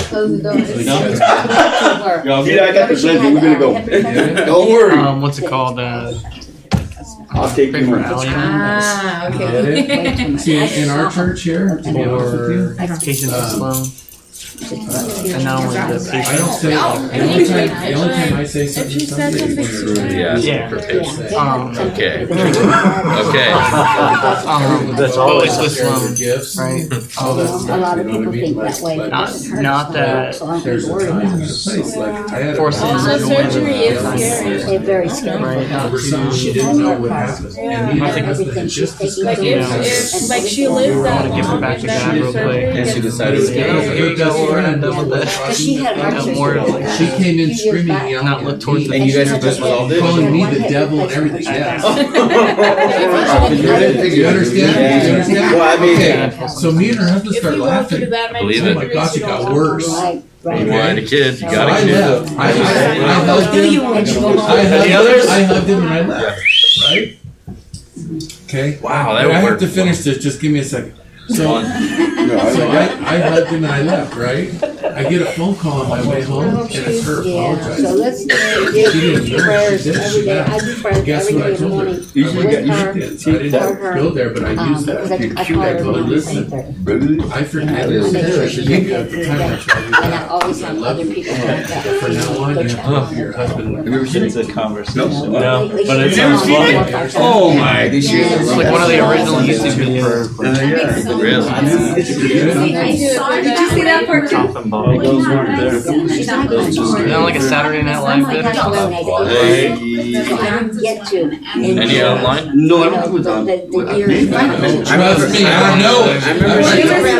Yeah, I got the blender. We're gonna go. Don't worry. Um, what's it called? Uh, I'll take pray you for more. Allie. Ah, Get okay. it? See, in, in our church here, to be honest with you, Or patients with Sloan. And not only the I don't patients. say, the only time, the only time I say something, If she said something is something when to you're. you. Yeah, for patients. Um, Okay. Okay. um, That's oh, always it's with Sloan, Gifts. right? All Um, that A stuff, lot you of know what I people mean? think that way. It Not- doesn't hurt not us, that so I don't There's a worry time about and a it. place, like, I had a. Forces Also, to go in. surgery is scary. They're very scary. Right. For something she didn't know what happened. And me and I my think husband everything had she's just taking Like discussed if, it. if like she lived that wanna give her long back to and God then real surgery quick. And she gets decided scary. to Her Here you best go, we're friend done with this. Because she had heart Yeah, surgery. more like, like- She came in Two years screaming, back. yelling Not look at towards me, the And you guys have just resolved it? calling me the devil and everything, yeah. You understand? You understand? Well, I mean- Okay, so me and her husband If started you go through laughing. that many Believe it. Oh my gosh, it got worse. Right, right. You wanted a kid, you So got I a kid. left. I, I, I hugged Do you him. want to go I home? hugged Any him, others? I hugged him and I left, right? Okay. Wow, that But I have worked. to finish this. Just give me a second. So, No, I so like I, I hugged him and I left, right? I get a phone call on my way home, and it's her Yeah, apologizing. so let's uh, She give didn't know. prayers She did. every day. I do prayers Guess every what day I in the told her? morning. I With did. her, I didn't for her. go there, but I Um, used that. because I, I call her But around listen, eight thirty. I forget I this. make sure I she forget gets at the through time I that. try to do And I that. always I have love other you. people like that. From now on, you have to love your husband. It's a conversation. No, No, Lately, but she's it's been sounds on funny. four or five times. Oh my! These Yeah. shoes. It's like one of the original YouTube videos. Really? Did you see that part too? Oh, those weren't there. She's not Those going just to. Is that like a Saturday Night Live Oh my bit? gosh, well, I Hey. so I didn't get to. Any online? No, I You don't know, put the, on. the, the year in front of me. Trust me, I know it. I remember she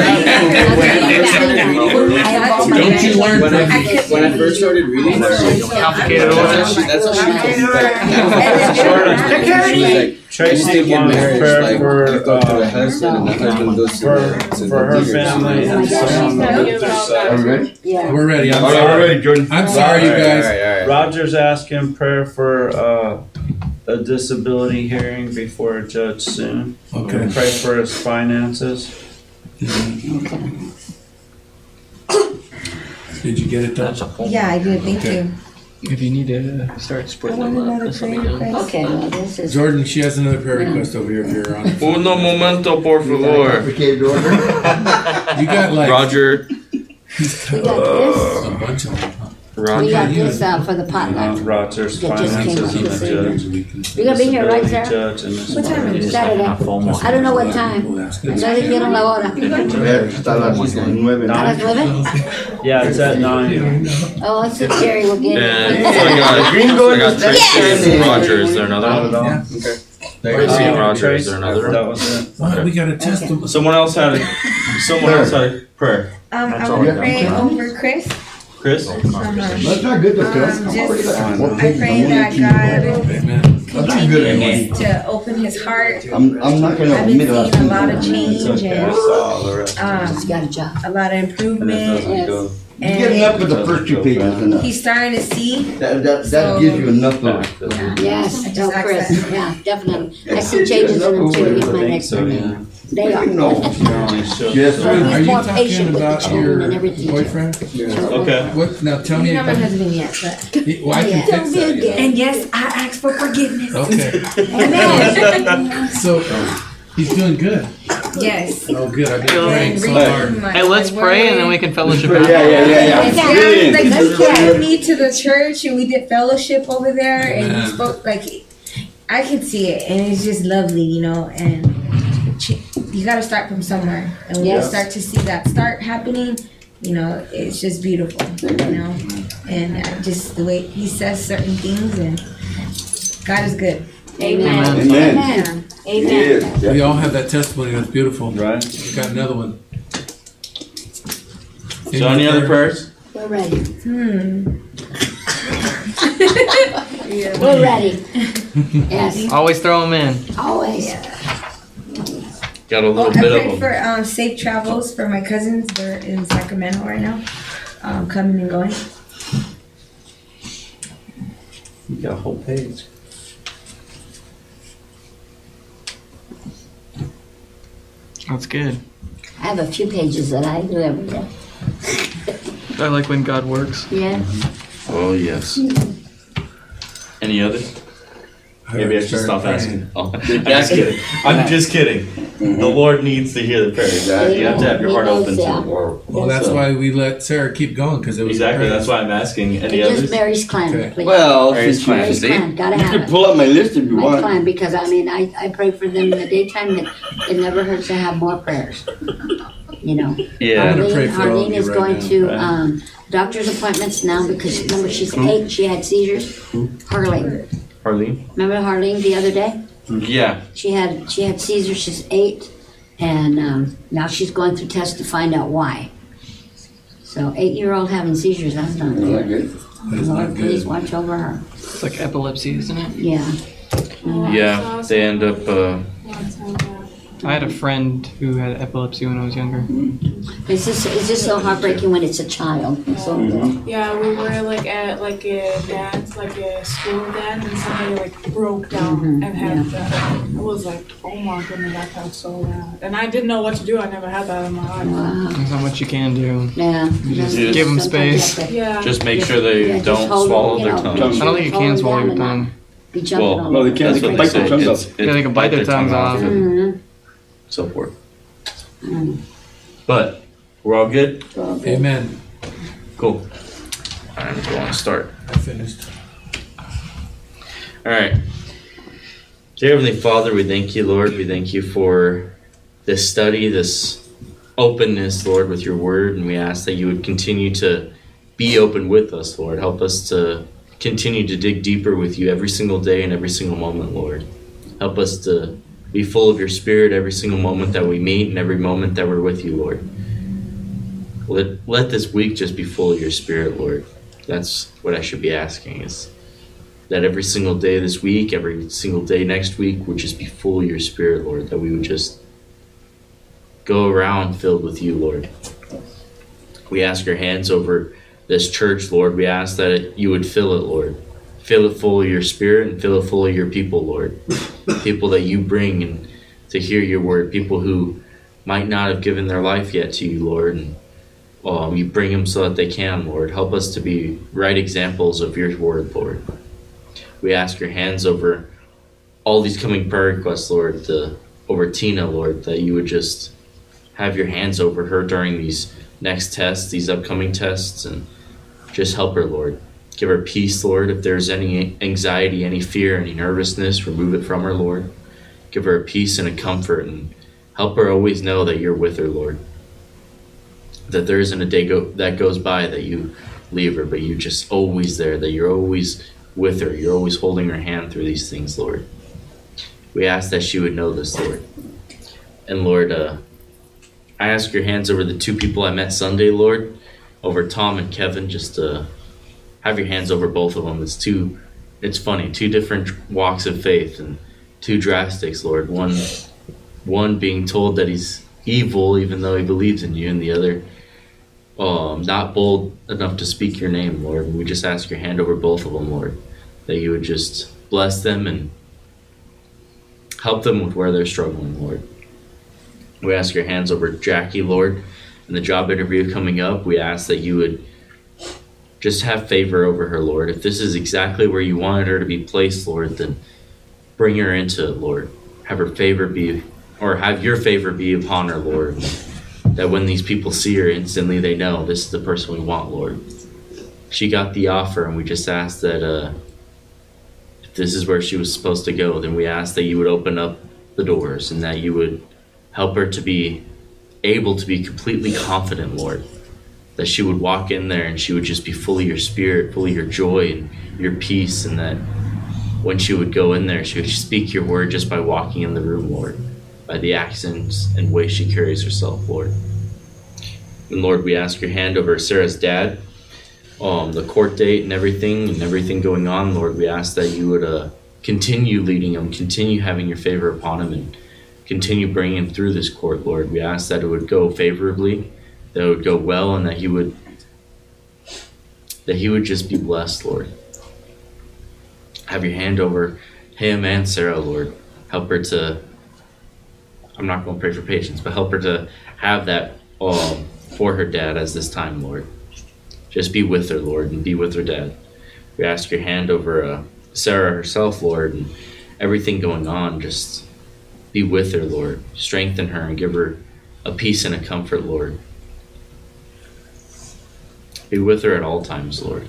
Don't you learn when from I me? when I first started reading, Complicated that's order. what she that's what she told me. Like, she was like, Tracy "You get wants married, prayer like, for, you go to the uh, husband, and the husband goes to for, the to for her the dealer." family and someone on Luther's Are side. we ready? Yeah. We're ready. I'm All right, sorry. we're ready, Jordan. I'm sorry, you All right, all guys. right, all right. Roger's asking prayer for uh, a disability hearing before a judge soon. Okay. Pray for his finances. Did you get it done? Yeah, I did. Thank Okay. you. If you need to start splitting them up, just let me know. Okay, well, this is. Jordan, she has another prayer request over here if you're on. Uno momento, por favor. Complicated order. You got like Roger. We got this. a bunch of them. We Roger. got this out for the Uh, potluck. Roger's That just came finances and the out. judge. You're gonna be here, right, Disability Sarah? judge and this What time one. is it? Saturday. I don't know what time. No dijeron la hora. Está a las nueve. ¿A las nueve? Yeah, it's at nine. Oh, I said Jerry will get And it. I got, Gringo I got is Tracy that- and Roger. Is there another one? Yeah. Tracy and Uh, Roger. Is there Tracy, another That one? was it. What? We got to test them. Someone else had a, someone else had a prayer. Um, That's I all want I to got. pray over Chris. Chris? Um, That's not good, though, Chris. Um, I'm just- already like, I what pray page? that God Amen. continues to open his heart. I'm, I'm not gonna I've been admit it. seeing a lot of change It's okay, I and saw the rest. um, He's got a job. a lot of And it improvement. doesn't go. You get enough with the first two pages enough. He's starting to see. That, that, that So- gives you enough of back, doesn't it? Yes, I just tell asked Chris. that. Yeah, definitely. I see changes in them too. He's I my think next so, door yeah. neighbor. They are. No. You're only sure. Yes, So sir. Are he's you more talking patient with the about children and your everything. boyfriend? Okay. What? Now tell me You haven't about. husband yet, but. Well, I can fix that. Yeah. And yes, I asked for forgiveness. Okay. Amen. So he's doing good. Yes. Oh, good. I've been Good. praying so Reading hard. my- Hey, let's my pray and then word. we can fellowship Yeah, after. yeah, yeah, yeah. And yeah. God, Brilliant. like This he is what carried we're- me to the church and we did fellowship over there and Amen. he spoke like I can see it and it's just lovely, you know, and you got to start from somewhere and when Yes. you start to see that start happening, you know, it's just beautiful, you know, and uh, just the way he says certain things and God is good. Amen. Amen. Amen. Amen. Yes. We all have that testimony. That's beautiful. Right? Got another one. So any other prayers? We're ready. Hmm. We're ready. Yes, Always throw them in. always. Got a Well, little I bit of prayed them. for um, safe travels for my cousins. They're in Sacramento right now, um, coming and going. You got a whole page. That's good. I have a few pages that I do every day. I like when God works. Yeah. Oh yes. Any others? Maybe I should Start stop praying. asking. Oh, I'm just kidding. I'm just kidding. The Lord needs to hear the prayers. You have to have your heart open to it. Well, that's So- why we let Sarah keep going because it was Exactly. That's why I'm asking. Any And just others? Mary's clan, Okay. please. Well, Mary's since you, clan. Mary's clan, gotta you have can it. pull up my list if you My want. clan, because I mean, I, I pray for them in the daytime, that it never hurts to have more prayers. You know. Yeah. I'm gonna pray Harleen, for all of Harleen you is right going now. to, Right. um, doctor's appointments now because remember she's eight, she had seizures. Harleen, Harleen. remember Harleen the other day? Yeah. She had, she had seizures, she's eight, and, um, now she's going through tests to find out why. So eight-year-old having seizures, that's not Not good. good. That is not Lord, please good. watch over her. It's like epilepsy, isn't it? Yeah. Yeah. They end up. Uh, I had a friend who had epilepsy when I was younger. It's just, it's just so heartbreaking when it's a child. So, Yeah, we were like at like a dance, like a school dance, and somebody like broke down Mhm, and had that. It was like, oh my goodness, that felt so bad. And I didn't know what to do. I never had that in my life. There's not much you can do. Yeah. You just You give them just- space. Yeah. Just make sure they Yeah, just don't hold swallow them, their you know, tongue. I don't think you can swallow your tongue. Be jumping Well, all no, over. they can't. They can bite their tongues off. Yeah, they can bite their tongues off. Mhm. So forth. Mm. But we're all good. Amen. Cool. I'm going to start. I finished. All right. Dear Heavenly Father, we thank you, Lord. We thank you for this study, this openness, Lord, with your word. And we ask that you would continue to be open with us, Lord. Help us to continue to dig deeper with you every single day and every single moment, Lord. Help us to be full of your spirit every single moment that we meet and every moment that we're with you, Lord. Let, let this week just be full of your spirit, Lord. That's what I should be asking, is that every single day this week, every single day next week would just be full of your spirit, Lord, that we would just go around filled with you, Lord. We ask your hands over this church, Lord. We ask that you would fill it, Lord. Fill it full of your spirit and fill it full of your people, Lord. People that you bring and to hear your word. People who might not have given their life yet to you, Lord. And um, you bring them so that they can, Lord. Help us to be right examples of your word, Lord. We ask your hands over all these coming prayer requests, Lord. The, over Tina, Lord, that you would just have your hands over her during these next tests, these upcoming tests, and just help her, Lord. Give her peace, Lord. If there's any anxiety, any fear, any nervousness, remove it from her, Lord. Give her a peace and a comfort, and help her always know that you're with her, Lord. That there isn't a day go- that goes by that you leave her, but you're just always there, that you're always with her. You're always holding her hand through these things, Lord. We ask that she would know this, Lord. And Lord, uh, I ask your hands over the two people I met Sunday, Lord, over Tom and Kevin, just to have your hands over both of them. It's two, it's funny, two different walks of faith and two drastics, Lord. One, one being told that he's evil even though he believes in you, and the other um, not bold enough to speak your name, Lord. And we just ask your hand over both of them, Lord, that you would just bless them and help them with where they're struggling, Lord. We ask your hands over Jackie, Lord, and the job interview coming up. We ask that you would just have favor over her, Lord. If this is exactly where you wanted her to be placed, Lord, then bring her into it, Lord. Have her favor be, or have your favor be upon her, Lord. That when these people see her, instantly they know this is the person we want, Lord. She got the offer, and we just ask that uh, if this is where she was supposed to go, then we ask that you would open up the doors and that you would help her to be able to be completely confident, Lord. That she would walk in there and she would just be full of your spirit, full of your joy and your peace, and that when she would go in there, she would speak your word just by walking in the room, Lord, by the accents and way she carries herself, Lord. And Lord, we ask your hand over Sarah's dad, um, the court date and everything, and everything going on, Lord. We ask that you would uh, continue leading him, continue having your favor upon him, and continue bringing him through this court, Lord. We ask that it would go favorably, that it would go well, and that he would that he would just be blessed, Lord. Have your hand over him and Sarah, Lord. Help her to, I'm not going to pray for patience, but help her to have that um, for her dad as this time, Lord. Just be with her, Lord, and be with her dad. We ask your hand over uh, Sarah herself, Lord, and everything going on. Just be with her, Lord. Strengthen her and give her a peace and a comfort, Lord. Be with her at all times, Lord,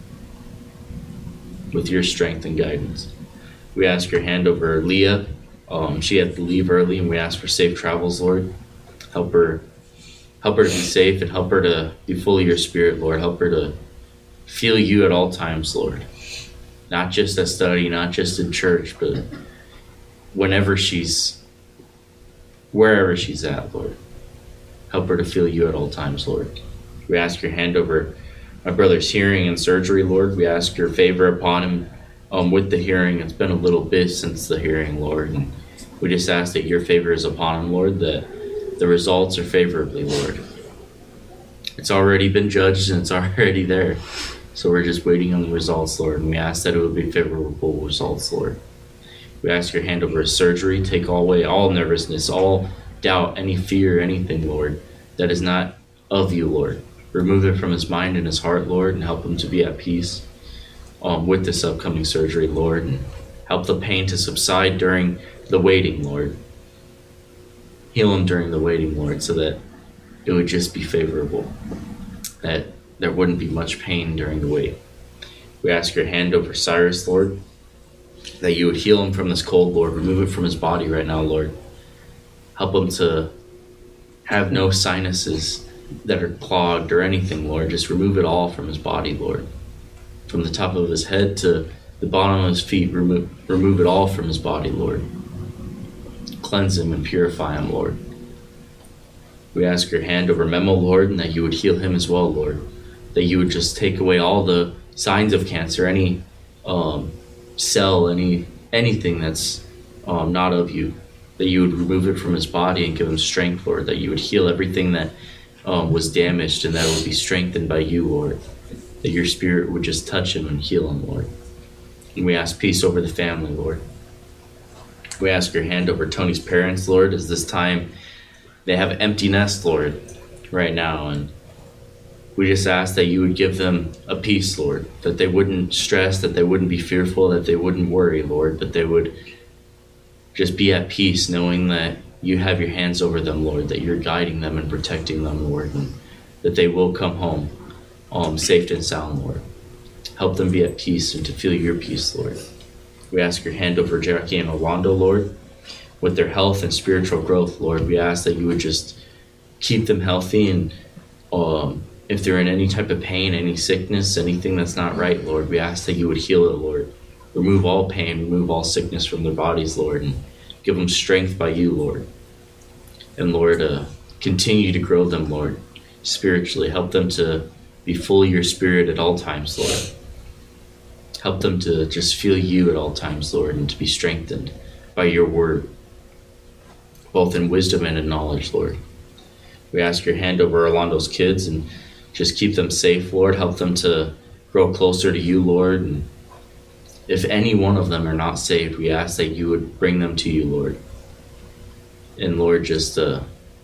with your strength and guidance. We ask your hand over Leah. Um, she had to leave early, and we ask for safe travels, Lord. Help her, help her to be safe, and help her to be full of your spirit, Lord. Help her to feel you at all times, Lord. Not just at study, not just in church, but whenever she's, wherever she's at, Lord. Help her to feel you at all times, Lord. We ask your hand over my brother's hearing and surgery, Lord. We ask your favor upon him um, with the hearing. It's been a little bit since the hearing, Lord. And We just ask that your favor is upon him, Lord, that the results are favorably, Lord. It's already been judged and it's already there. So we're just waiting on the results, Lord, and we ask that it would be favorable results, Lord. We ask your hand over his surgery. Take all away all nervousness, all doubt, any fear, anything, Lord, that is not of you, Lord. Remove it from his mind and his heart, Lord, and help him to be at peace um, with this upcoming surgery, Lord, and help the pain to subside during the waiting, Lord. Heal him during the waiting, Lord, so that it would just be favorable, that there wouldn't be much pain during the wait. We ask your hand over Cyrus, Lord, that you would heal him from this cold, Lord. Remove it from his body right now, Lord. Help him to have no sinuses that are clogged or anything, Lord. Just remove it all from his body, Lord. From the top of his head to the bottom of his feet, remove, remove it all from his body, Lord. Cleanse him and purify him, Lord. We ask your hand over Memo, Lord, and that you would heal him as well, Lord. That you would just take away all the signs of cancer, any um, cell, any anything that's um, not of you. That you would remove it from his body and give him strength, Lord. That you would heal everything that um, was damaged and that it would be strengthened by you, Lord. That your spirit would just touch him and heal him, Lord. And we ask peace over the family, Lord. We ask your hand over Tony's parents, Lord, as this time they have empty nest, Lord, right now. And we just ask that you would give them a peace, Lord, that they wouldn't stress, that they wouldn't be fearful, that they wouldn't worry, Lord, but they would just be at peace knowing that you have your hands over them, Lord, that you're guiding them and protecting them, Lord, and that they will come home um, safe and sound, Lord. Help them be at peace and to feel your peace, Lord. We ask your hand over Jackie and Orlando, Lord, with their health and spiritual growth, Lord. We ask that you would just keep them healthy, and um, if they're in any type of pain, any sickness, anything that's not right, Lord, we ask that you would heal it, Lord. Remove all pain, remove all sickness from their bodies, Lord, and give them strength by you, Lord. And Lord, uh, continue to grow them, Lord, spiritually. Help them to be full of your spirit at all times, Lord. Help them to just feel you at all times, Lord, and to be strengthened by your word, both in wisdom and in knowledge, Lord. We ask your hand over Orlando's kids and just keep them safe, Lord. Help them to grow closer to you, Lord. And if any one of them are not saved, we ask that you would bring them to you, Lord. And Lord, just uh,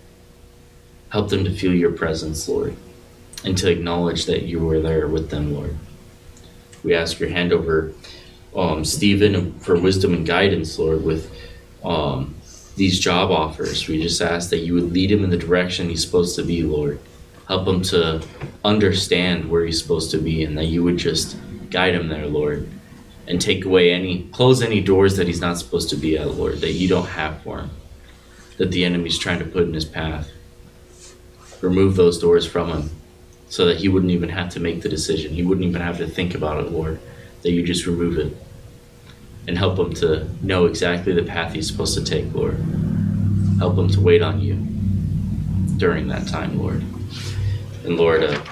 help them to feel your presence, Lord, and to acknowledge that you were there with them, Lord. We ask your hand over um, Stephen for wisdom and guidance, Lord, with um, these job offers. We just ask that you would lead him in the direction he's supposed to be, Lord. Help him to understand where he's supposed to be, and that you would just guide him there, Lord, and take away any, close any doors that he's not supposed to be at, Lord, that you don't have for him, that the enemy's trying to put in his path. Remove those doors from him so that he wouldn't even have to make the decision. He wouldn't even have to think about it, Lord, that you just remove it and help him to know exactly the path he's supposed to take, Lord. Help him to wait on you during that time, Lord. And Lord, uh,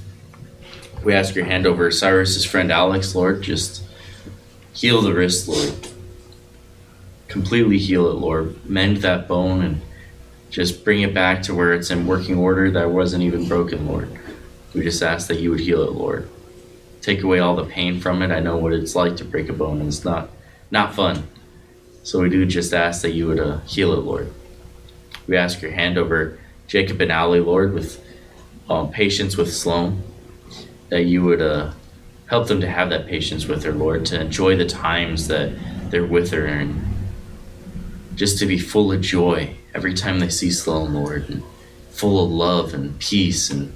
we ask your hand over Cyrus's friend Alex, Lord. Just heal the wrist, Lord. Completely heal it, Lord. Mend that bone and just bring it back to where it's in working order, that wasn't even broken, Lord. We just ask that you would heal it, Lord. Take away all the pain from it. I know what it's like to break a bone, and it's not, not fun. So we do just ask that you would uh, heal it, Lord. We ask your hand over Jacob and Allie, Lord, with um, patience with Sloan, that you would uh, help them to have that patience with her, Lord, to enjoy the times that they're with her, and just to be full of joy every time they see Sloan, Lord, and full of love and peace, and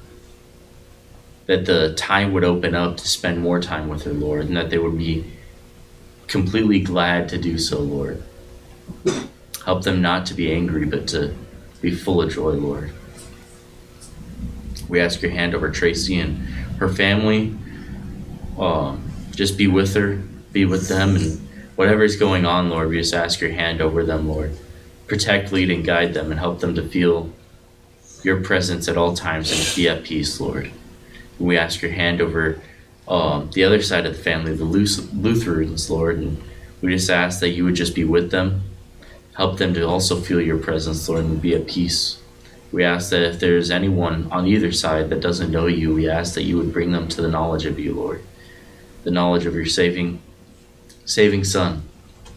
that the time would open up to spend more time with her, Lord, and that they would be completely glad to do so, Lord. Help them not to be angry, but to be full of joy, Lord. We ask your hand over Tracy and her family. Um, just be with her, be with them, and whatever's going on, Lord, we just ask your hand over them, Lord. Protect, lead, and guide them, and help them to feel your presence at all times and be at peace, Lord. And we ask your hand over um, the other side of the family, the Lutherans, Lord, and we just ask that you would just be with them. Help them to also feel your presence, Lord, and be at peace. We ask that if there's anyone on either side that doesn't know you, we ask that you would bring them to the knowledge of you, Lord. The knowledge of your saving, saving Son.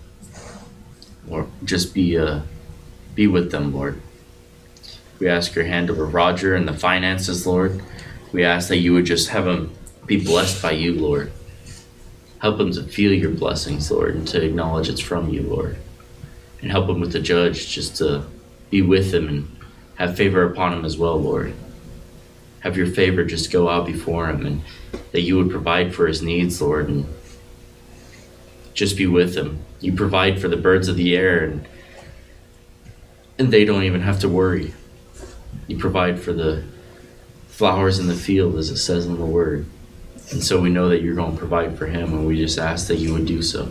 Or just be, uh, be with them, Lord. We ask your hand over Roger and the finances, Lord. We ask that you would just have him be blessed by you, Lord. Help him to feel your blessings, Lord, and to acknowledge it's from you, Lord. And help him with the judge just to be with him and have favor upon him as well, Lord. Have your favor just go out before him, and that you would provide for his needs, Lord, and just be with him. You provide for the birds of the air, and and they don't even have to worry. You provide for the flowers in the field, as it says in the word. And so we know that you're going to provide for him, and we just ask that you would do so.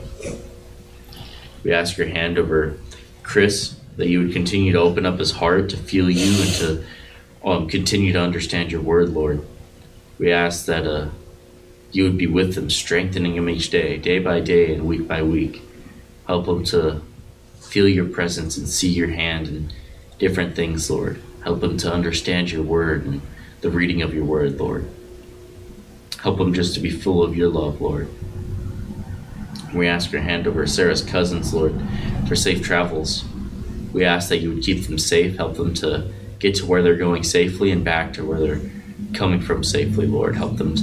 We ask your hand over Chris, that you would continue to open up his heart to feel you and to um, continue to understand your word, Lord. We ask that uh, you would be with him, strengthening him each day, day by day and week by week. Help him to feel your presence and see your hand in different things, Lord. Help him to understand your word and the reading of your word, Lord. Help him just to be full of your love, Lord. We ask your hand over Sarah's cousins, Lord, for safe travels. We ask that you would keep them safe, help them to get to where they're going safely and back to where they're coming from safely, Lord. Help them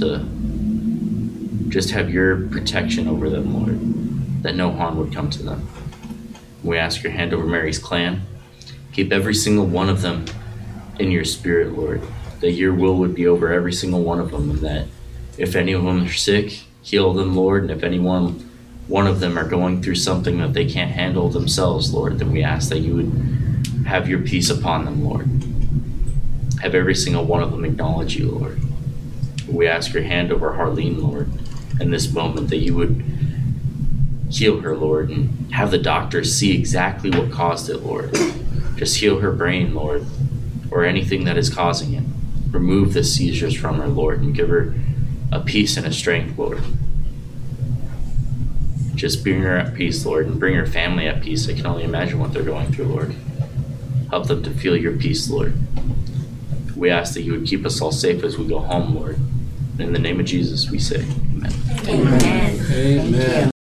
to just have your protection over them, Lord, that no harm would come to them. We ask your hand over Mary's clan. Keep every single one of them in your spirit, Lord, that your will would be over every single one of them, and that if any of them are sick, heal them, Lord, and if anyone one of them are going through something that they can't handle themselves, Lord, then we ask that you would have your peace upon them, Lord. Have every single one of them acknowledge you, Lord. We ask your hand over Harleen, Lord, in this moment, that you would heal her, Lord, and have the doctors see exactly what caused it, Lord. Just heal her brain, Lord, or anything that is causing it. Remove the seizures from her, Lord, and give her a peace and a strength, Lord. Just bring her at peace, Lord, and bring her family at peace. I can only imagine what they're going through, Lord. Help them to feel your peace, Lord. We ask that you would keep us all safe as we go home, Lord. In the name of Jesus, we say amen. Amen. Amen.